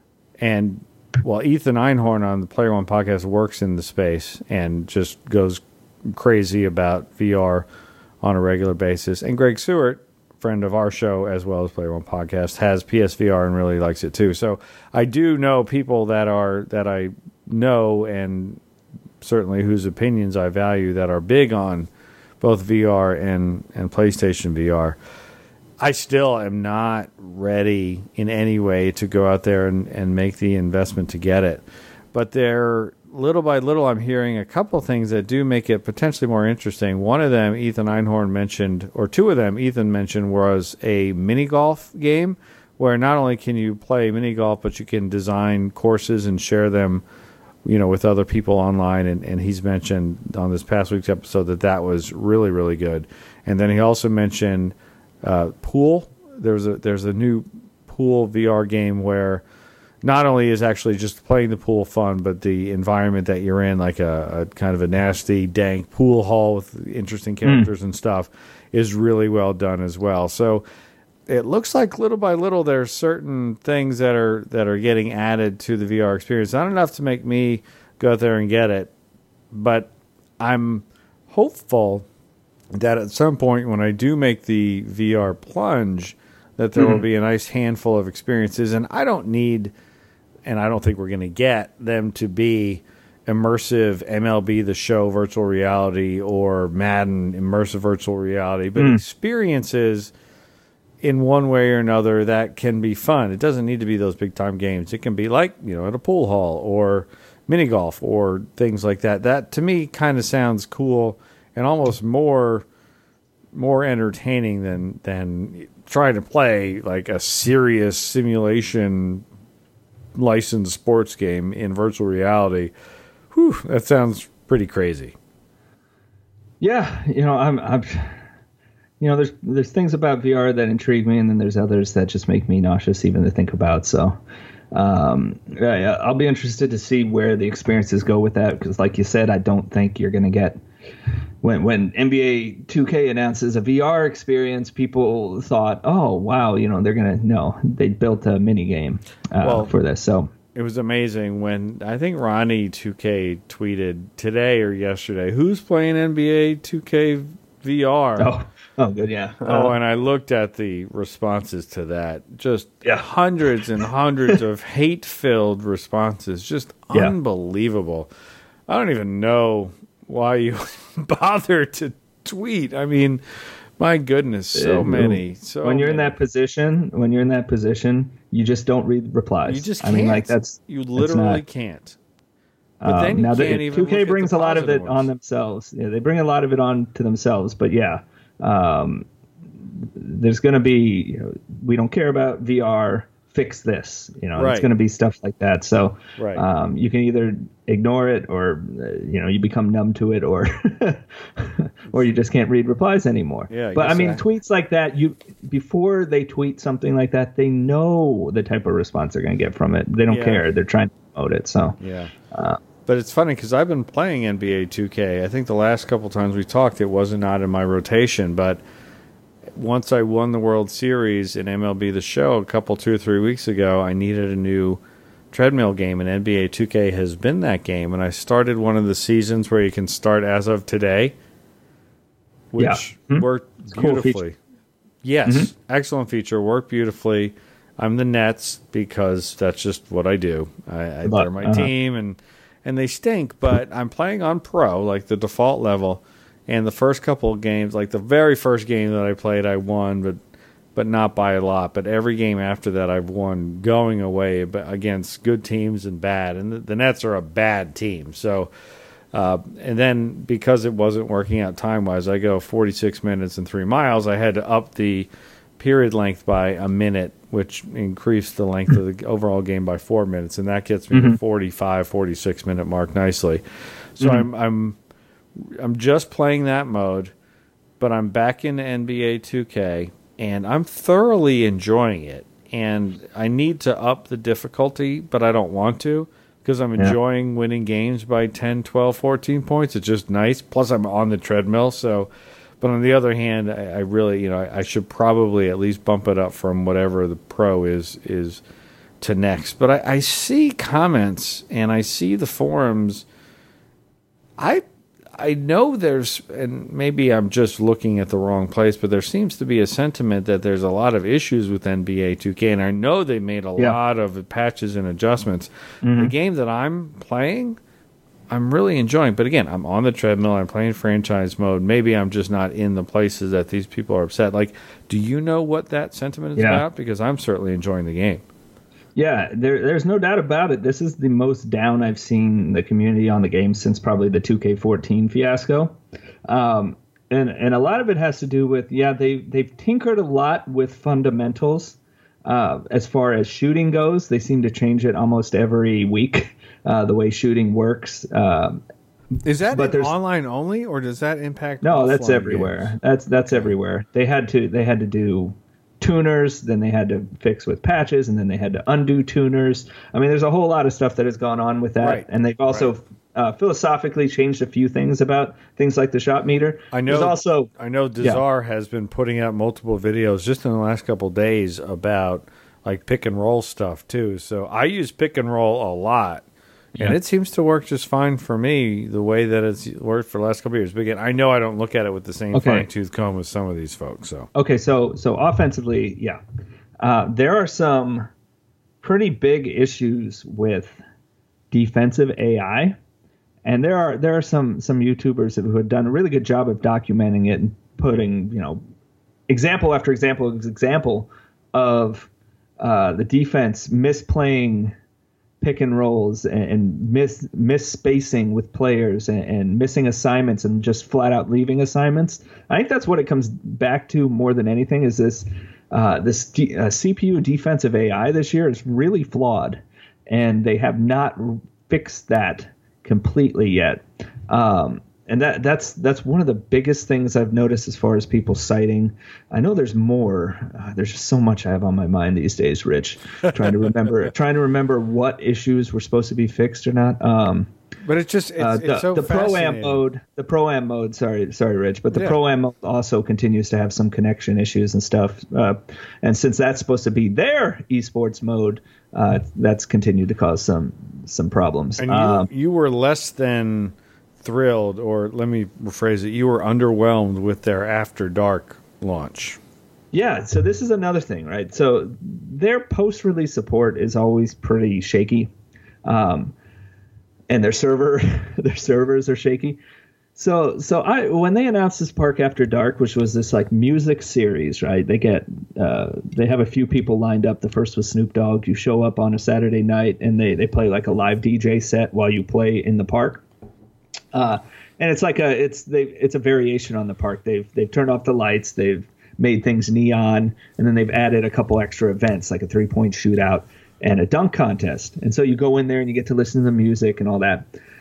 S1: and well, Ethan Einhorn on the Player One podcast works in the space and just goes crazy about V R on a regular basis. And Greg Seward, friend of our show as well as Player One podcast, has P S V R and really likes it too. So I do know people that are that I know and certainly whose opinions I value that are big on both V R and, and PlayStation V R. I still am not ready in any way to go out there and, and make the investment to get it. But there, little by little, I'm hearing a couple things that do make it potentially more interesting. One of them, Ethan Einhorn mentioned, or two of them, Ethan mentioned, was a mini golf game where not only can you play mini golf, but you can design courses and share them, you know, with other people online. And, and he's mentioned on this past week's episode that that was really, really good. And then he also mentioned Uh, pool. There's a there's a new pool V R game where not only is actually just playing the pool fun, but the environment that you're in, like a, a kind of a nasty, dank pool hall with interesting characters mm. and stuff, is really well done as well. So it looks like little by little there's certain things that are that are getting added to the V R experience. Not enough to make me go out there and get it, but I'm hopeful that at some point when I do make the V R plunge, that there mm-hmm. will be a nice handful of experiences. And I don't need, and I don't think we're going to get them to be immersive M L B The Show virtual reality or Madden immersive virtual reality, but mm. experiences in one way or another that can be fun. It doesn't need to be those big time games. It can be like, you know, at a pool hall or mini golf or things like that. That to me kind of sounds cool and almost more more entertaining than than trying to play like a serious simulation licensed sports game in virtual reality. Whew, that sounds pretty crazy.
S2: Yeah, you know, I'm, I'm, you know, there's there's things about V R that intrigue me, and then there's others that just make me nauseous even to think about. So, um, yeah, I'll be interested to see where the experiences go with that, because, like you said, I don't think you're going to get. When when N B A two K announces a V R experience, people thought, "Oh, wow, you know, they're gonna." No, they built a mini game uh, well, for this. So
S1: it was amazing when I think Ronnie two K tweeted today or yesterday, "Who's playing N B A two K V R?"
S2: Oh, oh, good, yeah.
S1: Oh, uh, and I looked at the responses to that, just yeah. hundreds and hundreds of hate-filled responses, just yeah. unbelievable. I don't even know why you bother to tweet. I mean, my goodness, so many. So
S2: when you're
S1: many.
S2: in that position, when you're in that position, you just don't read replies.
S1: You just
S2: can't.
S1: I
S2: mean, like that's
S1: you literally not, can't. But
S2: um,
S1: then you
S2: now
S1: can't
S2: the,
S1: even
S2: two K brings a lot of it
S1: ones.
S2: on themselves. Yeah, they bring a lot of it on to themselves. But yeah, um, there's going to be. You know, we don't care about V R. Fix this. You know,
S1: right.
S2: It's going to be stuff like that. So
S1: right.
S2: um, you can either ignore it, or uh, you know, you become numb to it, or or you just can't read replies anymore.
S1: Yeah, I
S2: but I mean,
S1: I...
S2: tweets like that, you before they tweet something like that, they know the type of response they're going to get from it. They don't
S1: yeah.
S2: care. They're trying to promote it. So
S1: yeah.
S2: Uh,
S1: but it's funny because I've been playing N B A two K. I think the last couple times we talked, it wasn't not in my rotation, but once I won the World Series in M L B The Show a couple, two or three weeks ago, I needed a new treadmill game, and N B A two K has been that game. And I started one of the seasons where you can start as of today, which
S2: yeah. mm-hmm.
S1: worked beautifully. Cool yes, mm-hmm. excellent feature, worked beautifully. I'm the Nets because that's just what I do. I, I they're my uh-huh. team, and and they stink, but I'm playing on Pro, like the default level. And the first couple of games, like the very first game that I played, I won, but but not by a lot. But every game after that, I've won going away against good teams and bad. And the, the Nets are a bad team. So, uh, and then because it wasn't working out time-wise, I go forty-six minutes and three miles. I had to up the period length by a minute, which increased the length of the overall game by four minutes, and that gets me mm-hmm. to the forty-five, forty-six minute mark nicely. So mm-hmm. I'm I'm I'm just playing that mode, but I'm back in N B A two K, and I'm thoroughly enjoying it. And I need to up the difficulty, but I don't want to because I'm enjoying yeah. winning games by ten, twelve, fourteen points. It's just nice. Plus, I'm on the treadmill, so... But on the other hand, I, I really, you know, I, I should probably at least bump it up from whatever the pro is is to next. But I, I see comments and I see the forums. I I know there's, and maybe I'm just looking at the wrong place, but there seems to be a sentiment that there's a lot of issues with N B A two K, and I know they made a yeah. lot of patches and adjustments. Mm-hmm. The game that I'm playing, I'm really enjoying, but again, I'm on the treadmill. I'm playing franchise mode. Maybe I'm just not in the places that these people are upset. Like, do you know what that sentiment is yeah. about? Because I'm certainly enjoying the game.
S2: Yeah, there, there's no doubt about it. This is the most down I've seen the community on the game since probably the two K fourteen fiasco. Um, and and a lot of it has to do with, yeah, they, they've tinkered a lot with fundamentals. Uh, as far as shooting goes, they seem to change it almost every week. Uh, the way shooting works. Um,
S1: Is that online only, or does that impact?
S2: No, that's everywhere. Games? That's that's okay. everywhere. They had to they had to do tuners, then they had to fix with patches, and then they had to undo tuners. I mean, there's a whole lot of stuff that has gone on with that, right. and they've also right. uh, philosophically changed a few things about things like the shot meter.
S1: I know.
S2: There's also,
S1: I know Dazar yeah. has been putting out multiple videos just in the last couple of days about like pick and roll stuff too. So I use pick and roll a lot. And yeah. it seems to work just fine for me, the way that it's worked for the last couple of years. But again, I know I don't look at it with the same okay. fine-tooth comb as some of these folks. So
S2: okay, so so offensively, yeah, uh, there are some pretty big issues with defensive A I, and there are there are some some YouTubers who have done a really good job of documenting it and putting, you know, example after example example of uh, the defense misplaying pick and rolls and, and miss miss spacing with players and, and missing assignments and just flat out leaving assignments. I think that's what it comes back to more than anything is this uh, this D, uh, C P U defensive A I this year is really flawed, and they have not fixed that completely yet. Um, and that that's that's one of the biggest things I've noticed as far as people citing. I know there's more. Uh, there's just so much I have on my mind these days, Rich. Trying to remember, trying to remember what issues were supposed to be fixed or not. Um,
S1: but it's just it's, uh,
S2: the,
S1: it's so
S2: the pro-am mode. The pro-am mode. Sorry, sorry, Rich. But the yeah. pro-am mode also continues to have some connection issues and stuff. Uh, and since that's supposed to be their esports mode, uh, that's continued to cause some some problems.
S1: And you, um, you were less than thrilled, or let me rephrase it, you were underwhelmed with their After Dark launch.
S2: Yeah, so this is another thing, right? So their post-release support is always pretty shaky, um, and their server, their servers are shaky. So, so I when they announced this Park After Dark, which was this like music series, right? They get uh, they have a few people lined up. The first was Snoop Dogg. You show up on a Saturday night, and they they play like a live D J set while you play in the park. Uh, and it's like a it's they it's a variation on the park. They've they've turned off the lights. They've made things neon, and then they've added a couple extra events like a three point shootout and a dunk contest. And so you go in there and you get to listen to the music and all that.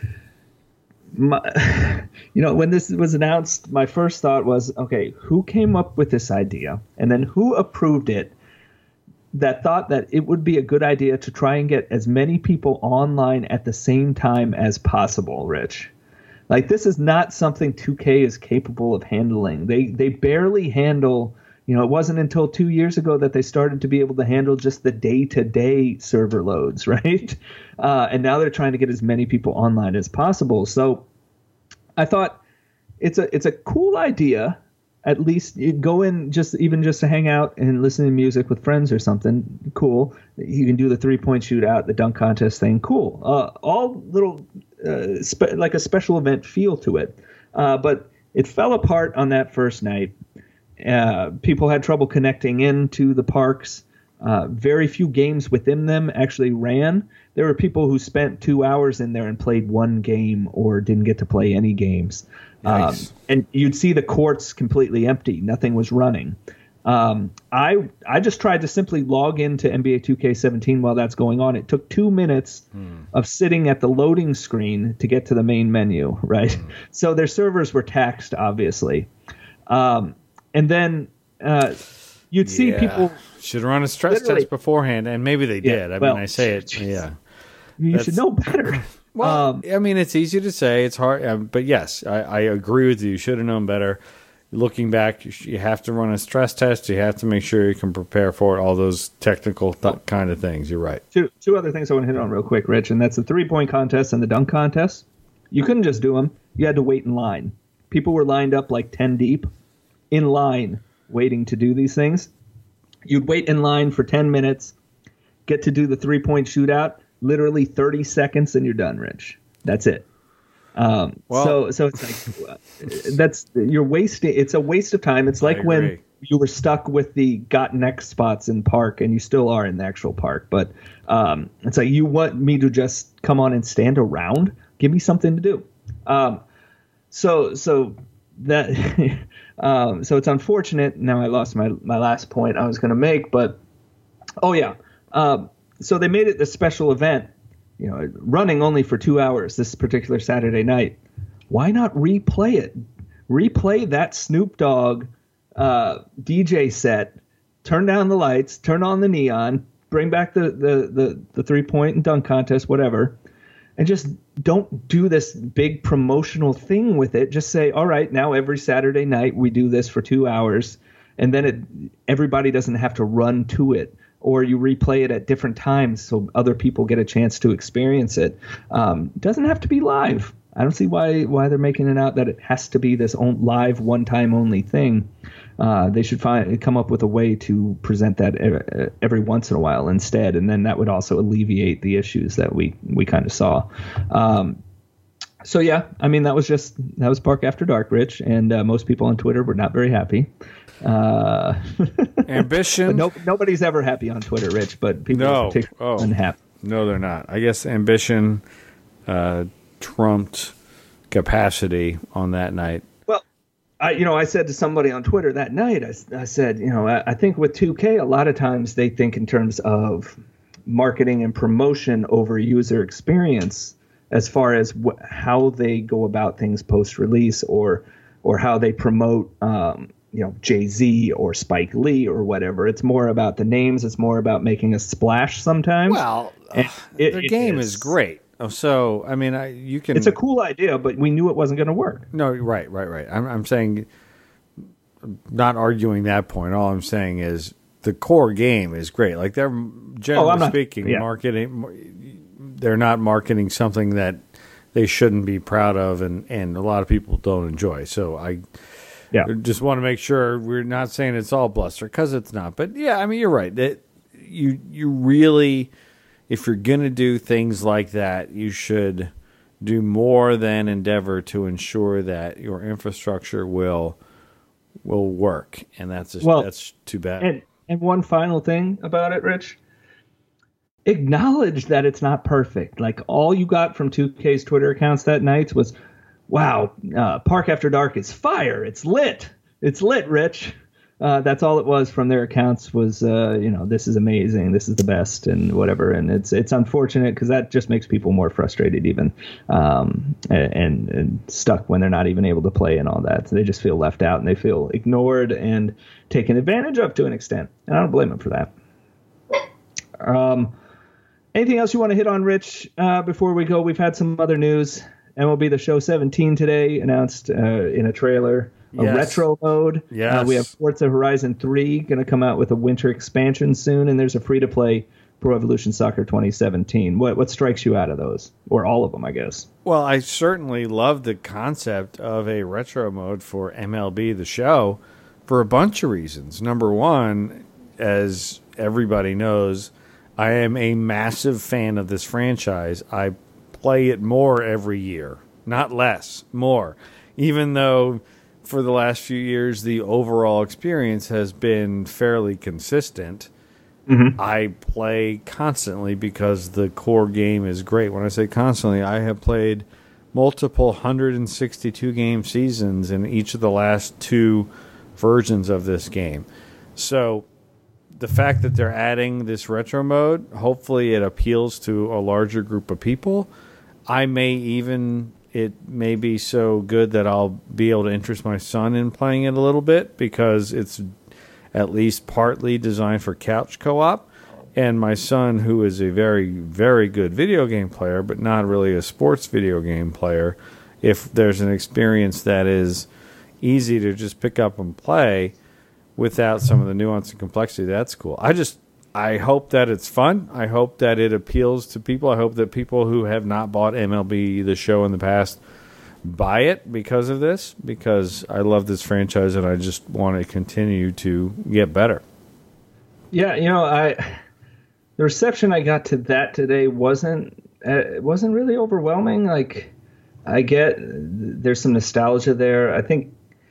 S2: My, you know, when this was announced, my first thought was, okay, who came up with this idea, and then who approved it? That thought that it would be a good idea to try and get as many people online at the same time as possible, Rich. Like, this is not something two K is capable of handling. They they barely handle, you know, it wasn't until two years ago that they started to be able to handle just the day-to-day server loads, right? Uh, and now they're trying to get as many people online as possible. So I thought it's a it's a cool idea. At least you go in just even just to hang out and listen to music with friends or something. Cool. You can do the three-point shootout, the dunk contest thing. Cool. Uh, all little uh, spe- like a special event feel to it. Uh, but it fell apart on that first night. Uh, people had trouble connecting into the parks. Uh, very few games within them actually ran. There were people who spent two hours in there and played one game or didn't get to play any games. Nice. Um, and you'd see the courts completely empty. Nothing was running. Um, I I just tried to simply log into N B A two K seventeen while that's going on. It took two minutes hmm. of sitting at the loading screen to get to the main menu, right? Hmm. So their servers were taxed, obviously. Um, and then uh, you'd see
S1: yeah.
S2: people...
S1: Should have run a stress test beforehand, and maybe they did. Yeah, I well, mean, I say it, yeah.
S2: You That's, should know better.
S1: Well, um, I mean, it's easy to say. It's hard. Um, but yes, I, I agree with you. You should have known better. Looking back, you, sh- you have to run a stress test. You have to make sure you can prepare for it, all those technical th- kind of things. You're right.
S2: Two, two other things I want to hit on real quick, Rich, and that's the three-point contest and the dunk contest. You couldn't just do them. You had to wait in line. People were lined up like ten deep in line waiting to do these things. You'd wait in line for ten minutes, get to do the three-point shootout, literally thirty seconds, and you're done, Rich. That's it. Um, well, so so it's like that's you're wasting. It's a waste of time. It's like when you were stuck with the got next spots in park, and you still are in the actual park. But um, it's like you want me to just come on and stand around. Give me something to do. Um, so so that um, so it's unfortunate. Now I lost my my last point I was going to make, but oh yeah. Um, so they made it this special event. You know, running only for two hours this particular Saturday night. Why not replay it? Replay that Snoop Dogg uh, D J set. Turn down the lights. Turn on the neon. Bring back the the the, the three point and dunk contest, whatever, and just don't do this big promotional thing with it. Just say, all right, now every Saturday night we do this for two hours, and then it everybody doesn't have to run to it. Or you replay it at different times so other people get a chance to experience it. Um, doesn't have to be live. I don't see why why they're making it out that it has to be this on, live one-time only thing. Uh, they should find come up with a way to present that every, every once in a while instead, and then that would also alleviate the issues that we we kind of saw. Um, so yeah, I mean that was just that was Park After Dark, Rich, and uh, most people on Twitter were not very happy. Uh,
S1: ambition.
S2: no, nobody's ever happy on Twitter, Rich, but people
S1: no.
S2: are particularly
S1: oh.
S2: unhappy.
S1: No, they're not. I guess ambition uh, trumped capacity on that night.
S2: Well, I, you know, I said to somebody on Twitter that night, I, I said, you know, I, I think with two K, a lot of times they think in terms of marketing and promotion over user experience as far as wh- how they go about things post-release or or how they promote um you know, Jay-Z or Spike Lee or whatever. It's more about the names. It's more about making a splash sometimes.
S1: Well, it, the it, game is, is great. So, I mean, I, you can...
S2: It's a cool idea, but we knew it wasn't going to work.
S1: No, right, right, right. I'm, I'm saying, not arguing that point. All I'm saying is the core game is great. Like, they're, generally oh, not, speaking, yeah. marketing... They're not marketing something that they shouldn't be proud of and, and a lot of people don't enjoy. So, I... Yeah, just want to make sure we're not saying it's all bluster because it's not. But yeah, I mean you're right. That you you really, if you're gonna do things like that, you should do more than endeavor to ensure that your infrastructure will will work. And that's just, well, that's too bad.
S2: And and one final thing about it, Rich. Acknowledge that it's not perfect. Like all you got from two K's Twitter accounts that night was, wow, uh, Park After Dark is fire. It's lit. It's lit, Rich. Uh, that's all it was from their accounts was, uh, you know, this is amazing. This is the best and whatever. And it's it's unfortunate because that just makes people more frustrated even um, and, and stuck when they're not even able to play and all that. So they just feel left out and they feel ignored and taken advantage of to an extent. And I don't blame them for that. Um, anything else you want to hit on, Rich, uh, before we go? We've had some other news. M L B The Show seventeen today announced uh, in a trailer a yes. retro mode.
S1: Yes.
S2: Uh, we have Forza Horizon three going to come out with a winter expansion soon, and there's a free-to-play Pro Evolution Soccer twenty seventeen. What what strikes you out of those? Or all of them, I guess.
S1: Well, I certainly love the concept of a retro mode for M L B The Show for a bunch of reasons. Number one, as everybody knows, I am a massive fan of this franchise. I play it more every year, not less, more. Even though for the last few years the overall experience has been fairly consistent, mm-hmm. I play constantly because the core game is great. When I say constantly, I have played multiple one hundred sixty-two game seasons in each of the last two versions of this game. So the fact that they're adding this retro mode, hopefully it appeals to a larger group of people. I may even, it may be so good that I'll be able to interest my son in playing it a little bit because it's at least partly designed for couch co-op. And my son, who is a very, very good video game player, but not really a sports video game player, if there's an experience that is easy to just pick up and play without some of the nuance and complexity, that's cool. I just, I hope that it's fun. I hope that it appeals to people. I hope that people who have not bought M L B The Show in the past buy it because of this, because I love this franchise and I just want to continue to get better.
S2: Yeah, you know, I the reception I got to that today wasn't uh, wasn't really overwhelming. Like, I get there's some nostalgia there. I think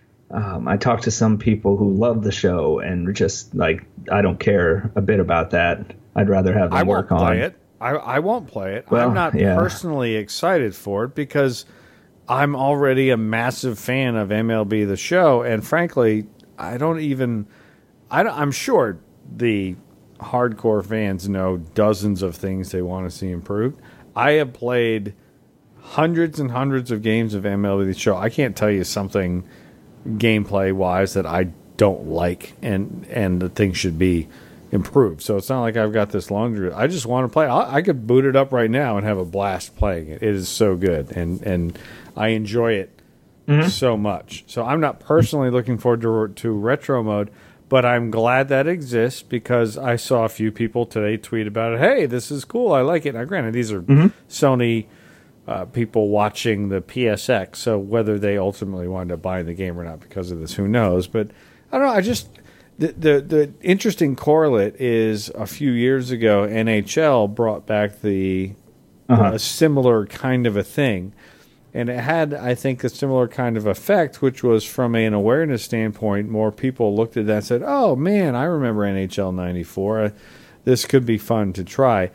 S2: um, I talked to some people who love the show and were just like, I don't care a bit about that. I'd rather have them
S1: I
S2: work
S1: won't
S2: on
S1: play it. I, I won't play it.
S2: Well,
S1: I'm not
S2: yeah.
S1: personally excited for it because I'm already a massive fan of M L B The Show, and frankly, I don't even. I don't, I'm sure the hardcore fans know dozens of things they want to see improved. I have played hundreds and hundreds of games of M L B The Show. I can't tell you something gameplay wise that I don't like, and and the thing should be improved. So it's not like I've got this laundry. I just want to play. I, I could boot it up right now and have a blast playing it. It is so good, and and I enjoy it mm-hmm. so much. So I'm not personally looking forward to to retro mode, but I'm glad that exists because I saw a few people today tweet about it. Hey, this is cool. I like it. Now, granted, these are mm-hmm. Sony uh, people watching the P S X, so whether they ultimately wind up buying the game or not because of this, who knows? But I don't know. I just the the, the interesting correlate is a few years ago, N H L brought back the uh-huh. uh, similar kind of a thing. And it had, I think, a similar kind of effect, which was from an awareness standpoint, more people looked at that and said, oh, man, I remember N H L ninety-four. Uh, this could be fun to try.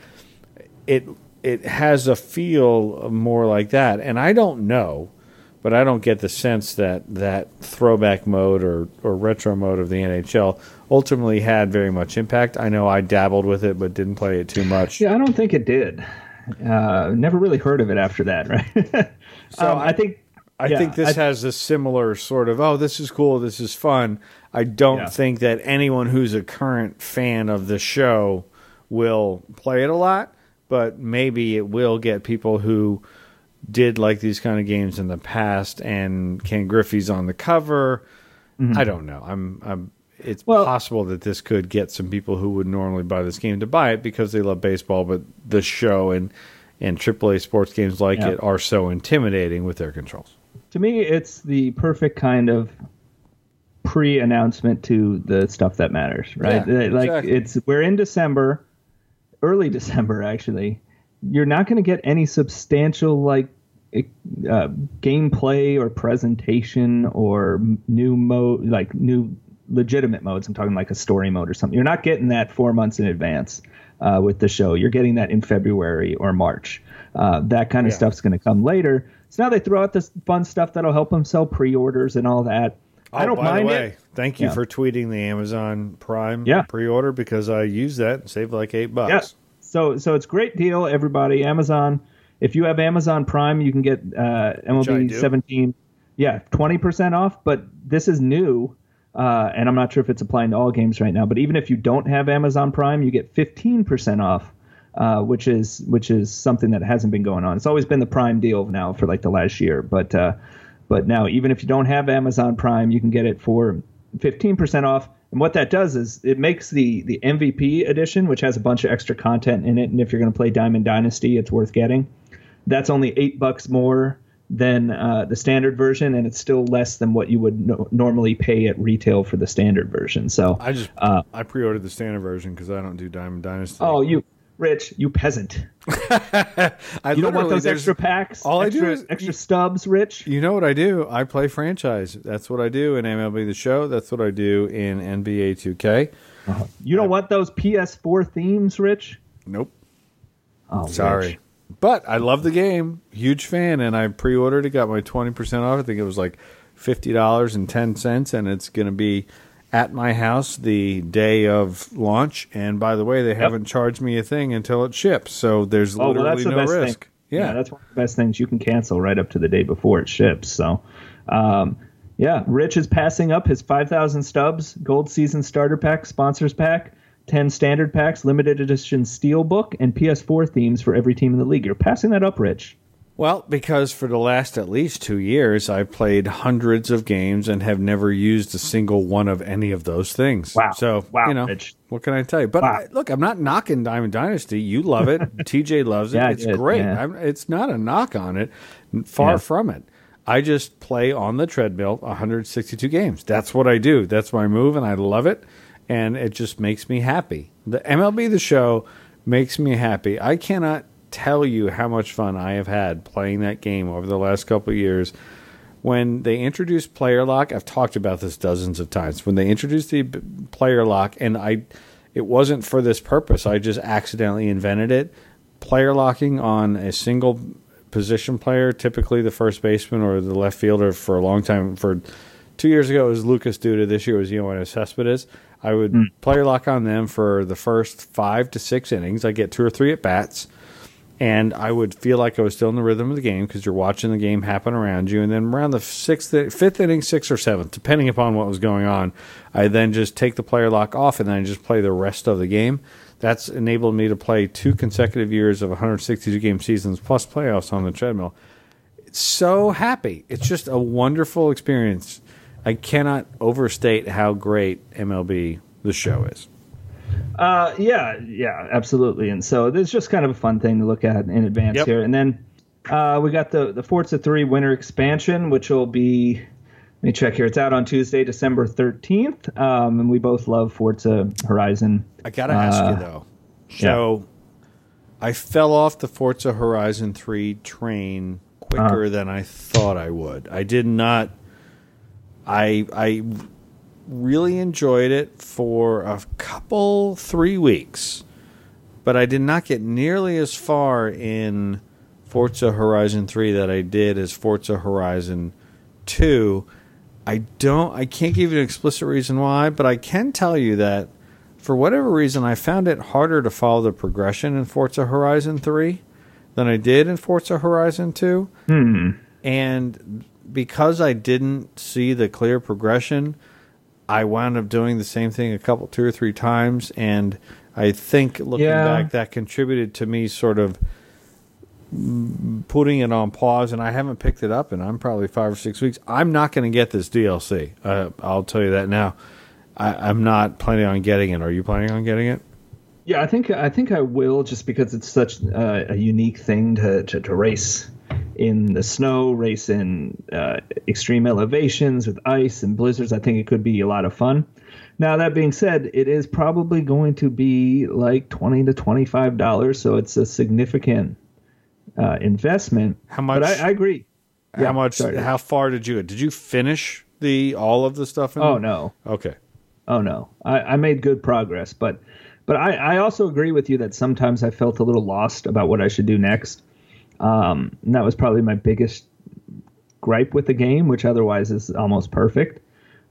S1: It it has a feel more like that. And I don't know, but I don't get the sense that that throwback mode or, or retro mode of the N H L ultimately had very much impact. I know I dabbled with it, but didn't play it too much.
S2: Yeah, I don't think it did. Uh, never really heard of it after that, right?
S1: So
S2: um, I think
S1: I
S2: yeah,
S1: think this
S2: I,
S1: has a similar sort of, oh, this is cool, this is fun. I don't yeah. think that anyone who's a current fan of the show will play it a lot, but maybe it will get people who did like these kind of games in the past, and Ken Griffey's on the cover. Mm-hmm. I don't know. I'm, I'm it's well, possible that this could get some people who would normally buy this game to buy it because they love baseball, but the show and and triple A sports games like yeah. it are so intimidating with their controls.
S2: To me, it's the perfect kind of pre-announcement to the stuff that matters, right?
S1: Yeah,
S2: like
S1: exactly.
S2: it's we're in December, early December actually. You're not going to get any substantial like uh, gameplay or presentation or new mode, like new legitimate modes. I'm talking like a story mode or something. You're not getting that four months in advance. Uh, with the show, you're getting that in February or March. Uh, that kind of yeah. stuff's going to come later. So now they throw out this fun stuff that'll help them sell pre-orders and all that.
S1: Oh,
S2: I don't
S1: by
S2: mind
S1: the way,
S2: it.
S1: Thank you
S2: yeah.
S1: for tweeting the Amazon Prime
S2: yeah.
S1: pre-order because I used that and saved like eight bucks.
S2: Yeah. So, so it's a great deal, everybody. Amazon. If you have Amazon Prime, you can get uh, M L B seventeen. Yeah, twenty percent off. But this is new. Uh, and I'm not sure if it's applying to all games right now, but even if you don't have Amazon Prime, you get fifteen percent off, uh, which is which is something that hasn't been going on. It's always been the Prime deal now for like the last year, but uh, but now even if you don't have Amazon Prime, you can get it for fifteen percent off. And what that does is it makes the the M V P edition, which has a bunch of extra content in it, and if you're going to play Diamond Dynasty, it's worth getting. That's only eight bucks more than uh, the standard version, and it's still less than what you would no- normally pay at retail for the standard version. So
S1: I just uh, I pre-ordered the standard version because I don't do Diamond Dynasty.
S2: Oh, you Rich, you peasant!
S1: I
S2: you don't want those extra packs.
S1: All
S2: extra,
S1: I do is
S2: extra stubs, Rich.
S1: You know what I do? I play franchise. That's what I do in M L B The Show. That's what I do in N B A two K.
S2: Uh-huh. You don't I, want those P S four themes, Rich?
S1: Nope.
S2: Oh,
S1: sorry.
S2: Rich.
S1: But I love the game. Huge fan, and I pre-ordered it. Got my twenty percent off. I think it was like fifty dollars and ten cents, and it's going to be at my house the day of launch. And by the way, they yep. haven't charged me a thing until it ships. So there's oh, literally well, that's the no best risk.
S2: Thing. Yeah. yeah, that's one of the best things. You can cancel right up to the day before it ships. So, um, yeah, Rich is passing up his five thousand stubs, gold season starter pack, sponsors pack, ten standard packs, limited edition steelbook, and P S four themes for every team in the league. You're passing that up, Rich.
S1: Well, because for the last at least two years, I've played hundreds of games and have never used a single one of any of those things.
S2: Wow.
S1: So,
S2: wow,
S1: you know,
S2: Rich.
S1: What can I tell you? But wow. I, look, I'm not knocking Diamond Dynasty. You love it. T J loves it.
S2: Yeah,
S1: it's
S2: it,
S1: great.
S2: Yeah.
S1: I'm, it's not a knock on it. Far
S2: yeah.
S1: from it. I just play on the treadmill one hundred sixty-two games. That's what I do. That's my move, and I love it. And it just makes me happy. The M L B The Show makes me happy. I cannot tell you how much fun I have had playing that game over the last couple of years. When they introduced player lock, I've talked about this dozens of times. When they introduced the player lock, and I, it wasn't for this purpose. I just accidentally invented it. Player locking on a single position player, typically the first baseman or the left fielder for a long time. For two years ago, it was Lucas Duda. This year it was Yoenis Cespedes. I would mm. player lock on them for the first five to six innings. I get two or three at bats. And I would feel like I was still in the rhythm of the game because you're watching the game happen around you. And then around the sixth, fifth inning, sixth or seventh, depending upon what was going on, I then just take the player lock off and then I just play the rest of the game. That's enabled me to play two consecutive years of one hundred sixty-two game seasons plus playoffs on the treadmill. It's so happy. It's just a wonderful experience. I cannot overstate how great M L B The Show is.
S2: Uh, yeah, yeah, absolutely. And so it's just kind of a fun thing to look at in advance yep. here. And then uh, we got the, the Forza three winter expansion, which will be, let me check here. It's out on Tuesday, December thirteenth. Um, and we both love Forza Horizon.
S1: I got to ask uh, you, though. So yeah. I fell off the Forza Horizon three train quicker uh, than I thought I would. I did not. I I. really enjoyed it for a couple, three weeks, but I did not get nearly as far in Forza Horizon three that I did as Forza Horizon two. I don't, I can't give you an explicit reason why, but I can tell you that for whatever reason, I found it harder to follow the progression in Forza Horizon three than I did in Forza Horizon two.
S2: Hmm.
S1: And because I didn't see the clear progression, I wound up doing the same thing a couple, two or three times, and I think looking
S2: yeah.
S1: back, that contributed to me sort of putting it on pause, and I haven't picked it up, and I'm probably five or six weeks. I'm not going to get this D L C. Uh, I'll tell you that now. I, I'm not planning on getting it. Are you planning on getting it?
S2: Yeah, I think I think I will, just because it's such uh, a unique thing to, to, to race in the snow, race in uh, extreme elevations with ice and blizzards. I think it could be a lot of fun. Now, that being said, it is probably going to be like twenty to twenty-five dollars, so it's a significant uh, investment.
S1: How much?
S2: But I, I agree.
S1: How yeah, much? Sorry. How far did you? Did you finish the all of the stuff? In
S2: oh no.
S1: Okay.
S2: Oh no. I, I made good progress, but but I, I also agree with you that sometimes I felt a little lost about what I should do next. Um, and that was probably my biggest gripe with the game, which otherwise is almost perfect.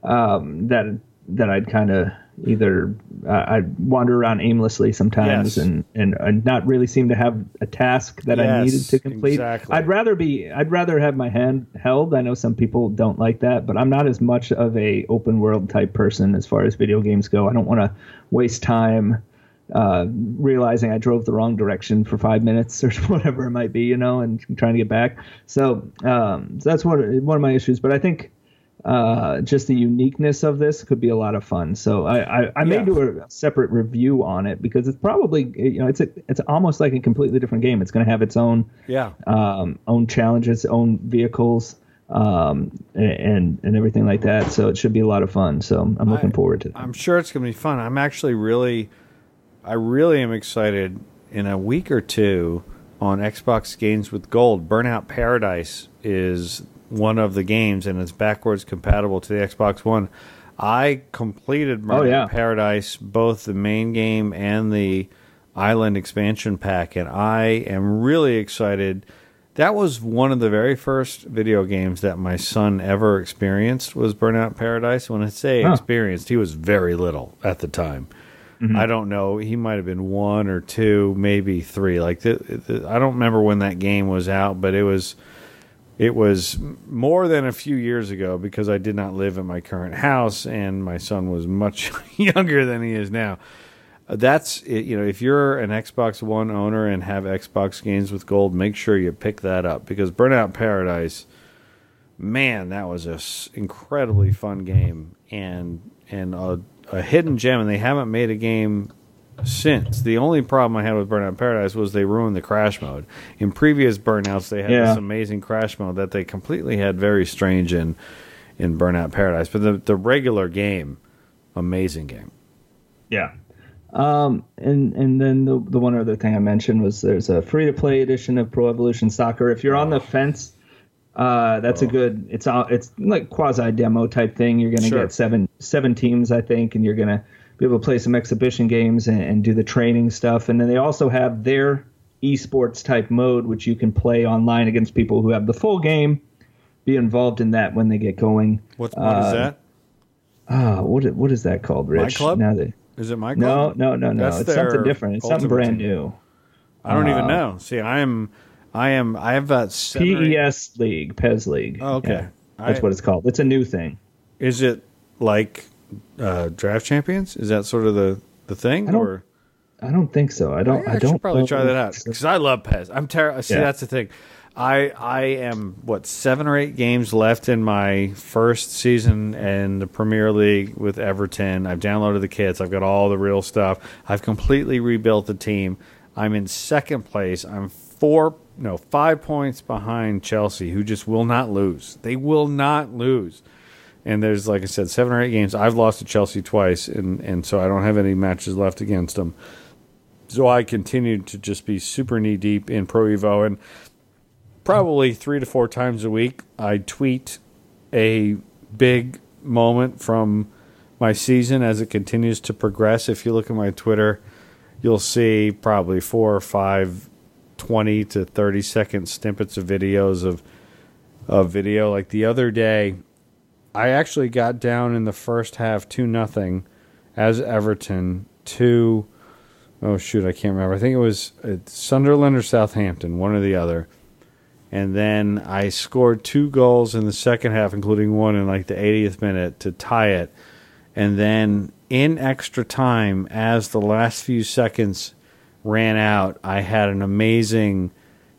S2: Um, that that I'd kind of either uh, I'd wander around aimlessly sometimes,
S1: yes.
S2: and, and and not really seem to have a task that
S1: yes,
S2: I needed to complete.
S1: Exactly.
S2: I'd rather be I'd rather have my hand held. I know some people don't like that, but I'm not as much of a open world type person as far as video games go. I don't want to waste time uh, realizing I drove the wrong direction for five minutes or whatever it might be, you know, and trying to get back. So, um, so that's one, one of my issues. But I think uh, just the uniqueness of this could be a lot of fun. So I, I, I may yeah. do a separate review on it, because it's probably, you know, it's a, it's almost like a completely different game. It's going to have its own,
S1: yeah,
S2: um, own challenges, own vehicles, um, and, and everything like that. So it should be a lot of fun. So I'm looking
S1: I,
S2: forward to it.
S1: I'm sure it's going to be fun. I'm actually really, I really am excited. In a week or two on Xbox Games with Gold, Burnout Paradise is one of the games, and it's backwards compatible to the Xbox One. I completed Burnout
S2: oh, yeah.
S1: Paradise, both the main game and the Island expansion pack, and I am really excited. That was one of the very first video games that my son ever experienced was Burnout Paradise. When I say huh. experienced, he was very little at the time. Mm-hmm. I don't know. He might have been one or two, maybe three. Like the, the, I don't remember when that game was out, but it was it was more than a few years ago because I did not live at my current house, and my son was much younger than he is now. That's it, you know, if you're an Xbox One owner and have Xbox games with gold, make sure you pick that up because Burnout Paradise, man, that was a incredibly fun game and and a, a hidden gem. And they haven't made a game since. The only problem I had with Burnout Paradise was they ruined the crash mode. In previous Burnouts, they had yeah. this amazing crash mode that they completely had very strange in in Burnout Paradise. But the the regular game, amazing game.
S2: Yeah. Um, and, and then the the one other thing I mentioned was there's a free-to-play edition of Pro Evolution Soccer. If you're on the fence, uh, that's oh. a good, it's it's like quasi-demo type thing. You're going to sure. get seven seven teams, I think, and you're going to be able to play some exhibition games and, and do the training stuff. And then they also have their esports type mode, which you can play online against people who have the full game, be involved in that when they get going.
S1: What, what uh, is that?
S2: Ah, uh, what what is that called, Rich?
S1: My Club?
S2: Now they,
S1: Is it my club?
S2: No, no, no, no. That's it's something different. It's something brand team. new.
S1: I don't
S2: uh,
S1: even know. See, I am, I am, I have that
S2: P E S League, P E S League.
S1: Oh, okay,
S2: yeah, that's
S1: I,
S2: what it's called. It's a new thing.
S1: Is it like uh, Draft Champions? Is that sort of the, the thing?
S2: I don't,
S1: or
S2: I don't think so. I don't. I,
S1: I
S2: don't
S1: should probably try that out because I love P E S. I'm terrible. See, yeah. that's the thing. I I am what seven or eight games left in my first season in the Premier League with Everton. I've downloaded the kits. I've got all the real stuff. I've completely rebuilt the team. I'm in second place. I'm four no five points behind Chelsea, who just will not lose. They will not lose. And there's, like I said, seven or eight games. I've lost to Chelsea twice, and and so I don't have any matches left against them. So I continue to just be super knee deep in Pro Evo and. Probably three to four times a week, I tweet a big moment from my season as it continues to progress. If you look at my Twitter, you'll see probably four or five twenty to thirty second snippets of videos of of video. Like the other day, I actually got down in the first half two nothing as Everton to, oh shoot, I can't remember. I think it was Sunderland or Southampton, one or the other. And then I scored two goals in the second half, including one in like the eightieth minute to tie it. And then in extra time, as the last few seconds ran out, I had an amazing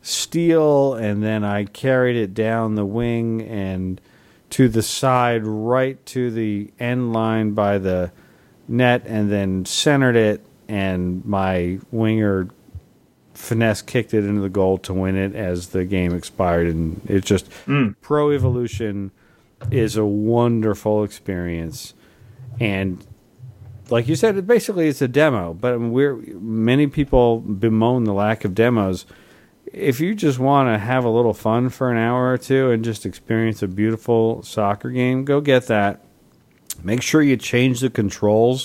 S1: steal, and then I carried it down the wing and to the side right to the end line by the net, and then centered it, and my winger finesse kicked it into the goal to win it as the game expired. And it just mm. Pro Evolution is a wonderful experience, and like you said, it basically it's a demo, but we're many people bemoan the lack of demos. If you just want to have a little fun for an hour or two and just experience a beautiful soccer game, go get that. Make sure you change the controls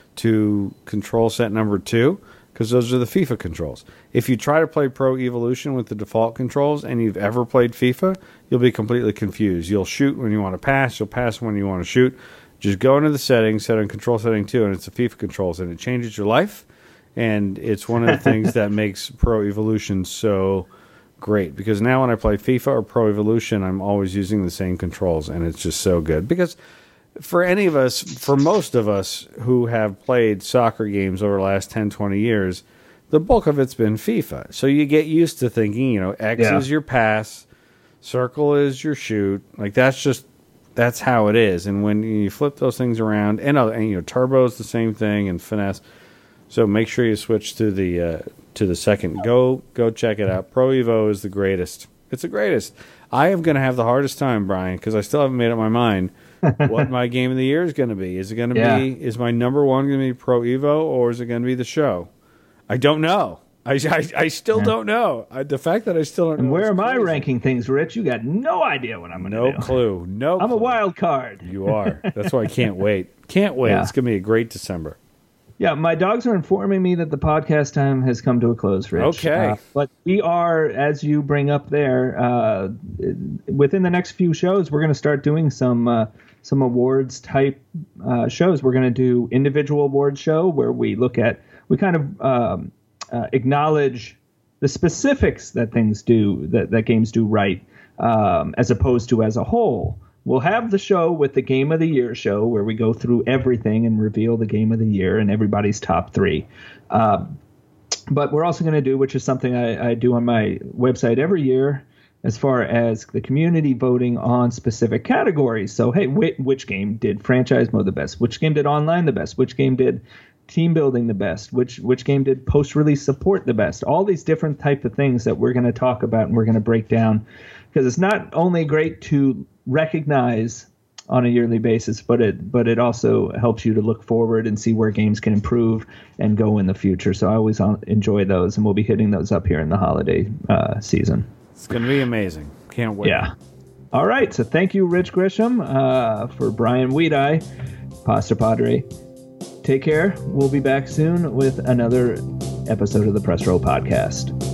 S1: to control set number two, because those are the FIFA controls. If you try to play Pro Evolution with the default controls and you've ever played FIFA, you'll be completely confused. You'll shoot when you want to pass. You'll pass when you want to shoot. Just go into the settings, set on control setting two, and it's the FIFA controls, and it changes your life. And it's one of the things that makes Pro Evolution so great. Because now when I play FIFA or Pro Evolution, I'm always using the same controls, and it's just so good. Because for any of us, for most of us who have played soccer games over the last ten, twenty years, the bulk of it's been FIFA. So you get used to thinking, you know, X yeah. is your pass, circle is your shoot. Like that's just, that's how it is. And when you flip those things around, and, and you know, turbo is the same thing, and finesse. So make sure you switch to the uh, to the second. Go go check it out. Pro Evo is the greatest. It's the greatest. I am going to have the hardest time, Brian, because I still haven't made up my mind what my game of the year is going to be. Is it going to yeah. be, is my number one going to be Pro Evo, or is it going to be the show? I don't know. I, I, I still yeah. don't know. I, the fact that I still don't
S2: and
S1: know.
S2: Where am I ranking things, Rich? You got no idea what I'm going to
S1: no
S2: do.
S1: No clue. No
S2: I'm
S1: clue.
S2: a wild card.
S1: You are. That's why I can't wait. Can't wait. Yeah. It's going to be a great December.
S2: Yeah, my dogs are informing me that the podcast time has come to a close, Rich.
S1: Okay.
S2: Uh, but we are, as you bring up there, uh, within the next few shows, we're going to start doing some uh, some awards type uh, shows. We're going to do individual awards show where we look at, we kind of um, uh, acknowledge the specifics that things do, that, that games do right, um, as opposed to as a whole. We'll have the show with the Game of the Year show where we go through everything and reveal the Game of the Year and everybody's top three. Uh, but we're also going to do, which is something I, I do on my website every year, as far as the community voting on specific categories. So, hey, wh- which game did franchise mode the best? Which game did online the best? Which game did team building the best? Which which game did post-release support the best? All these different type of things that we're going to talk about and we're going to break down, because it's not only great to recognize on a yearly basis, but it but it also helps you to look forward and see where games can improve and go in the future. So I always enjoy those, and we'll be hitting those up here in the holiday uh, season.
S1: It's going to be amazing. Can't wait.
S2: Yeah. All right. So thank you, Rich Grisham, uh, for Brian Weedeye, Pasta Padre. Take care. We'll be back soon with another episode of the Press Row Podcast.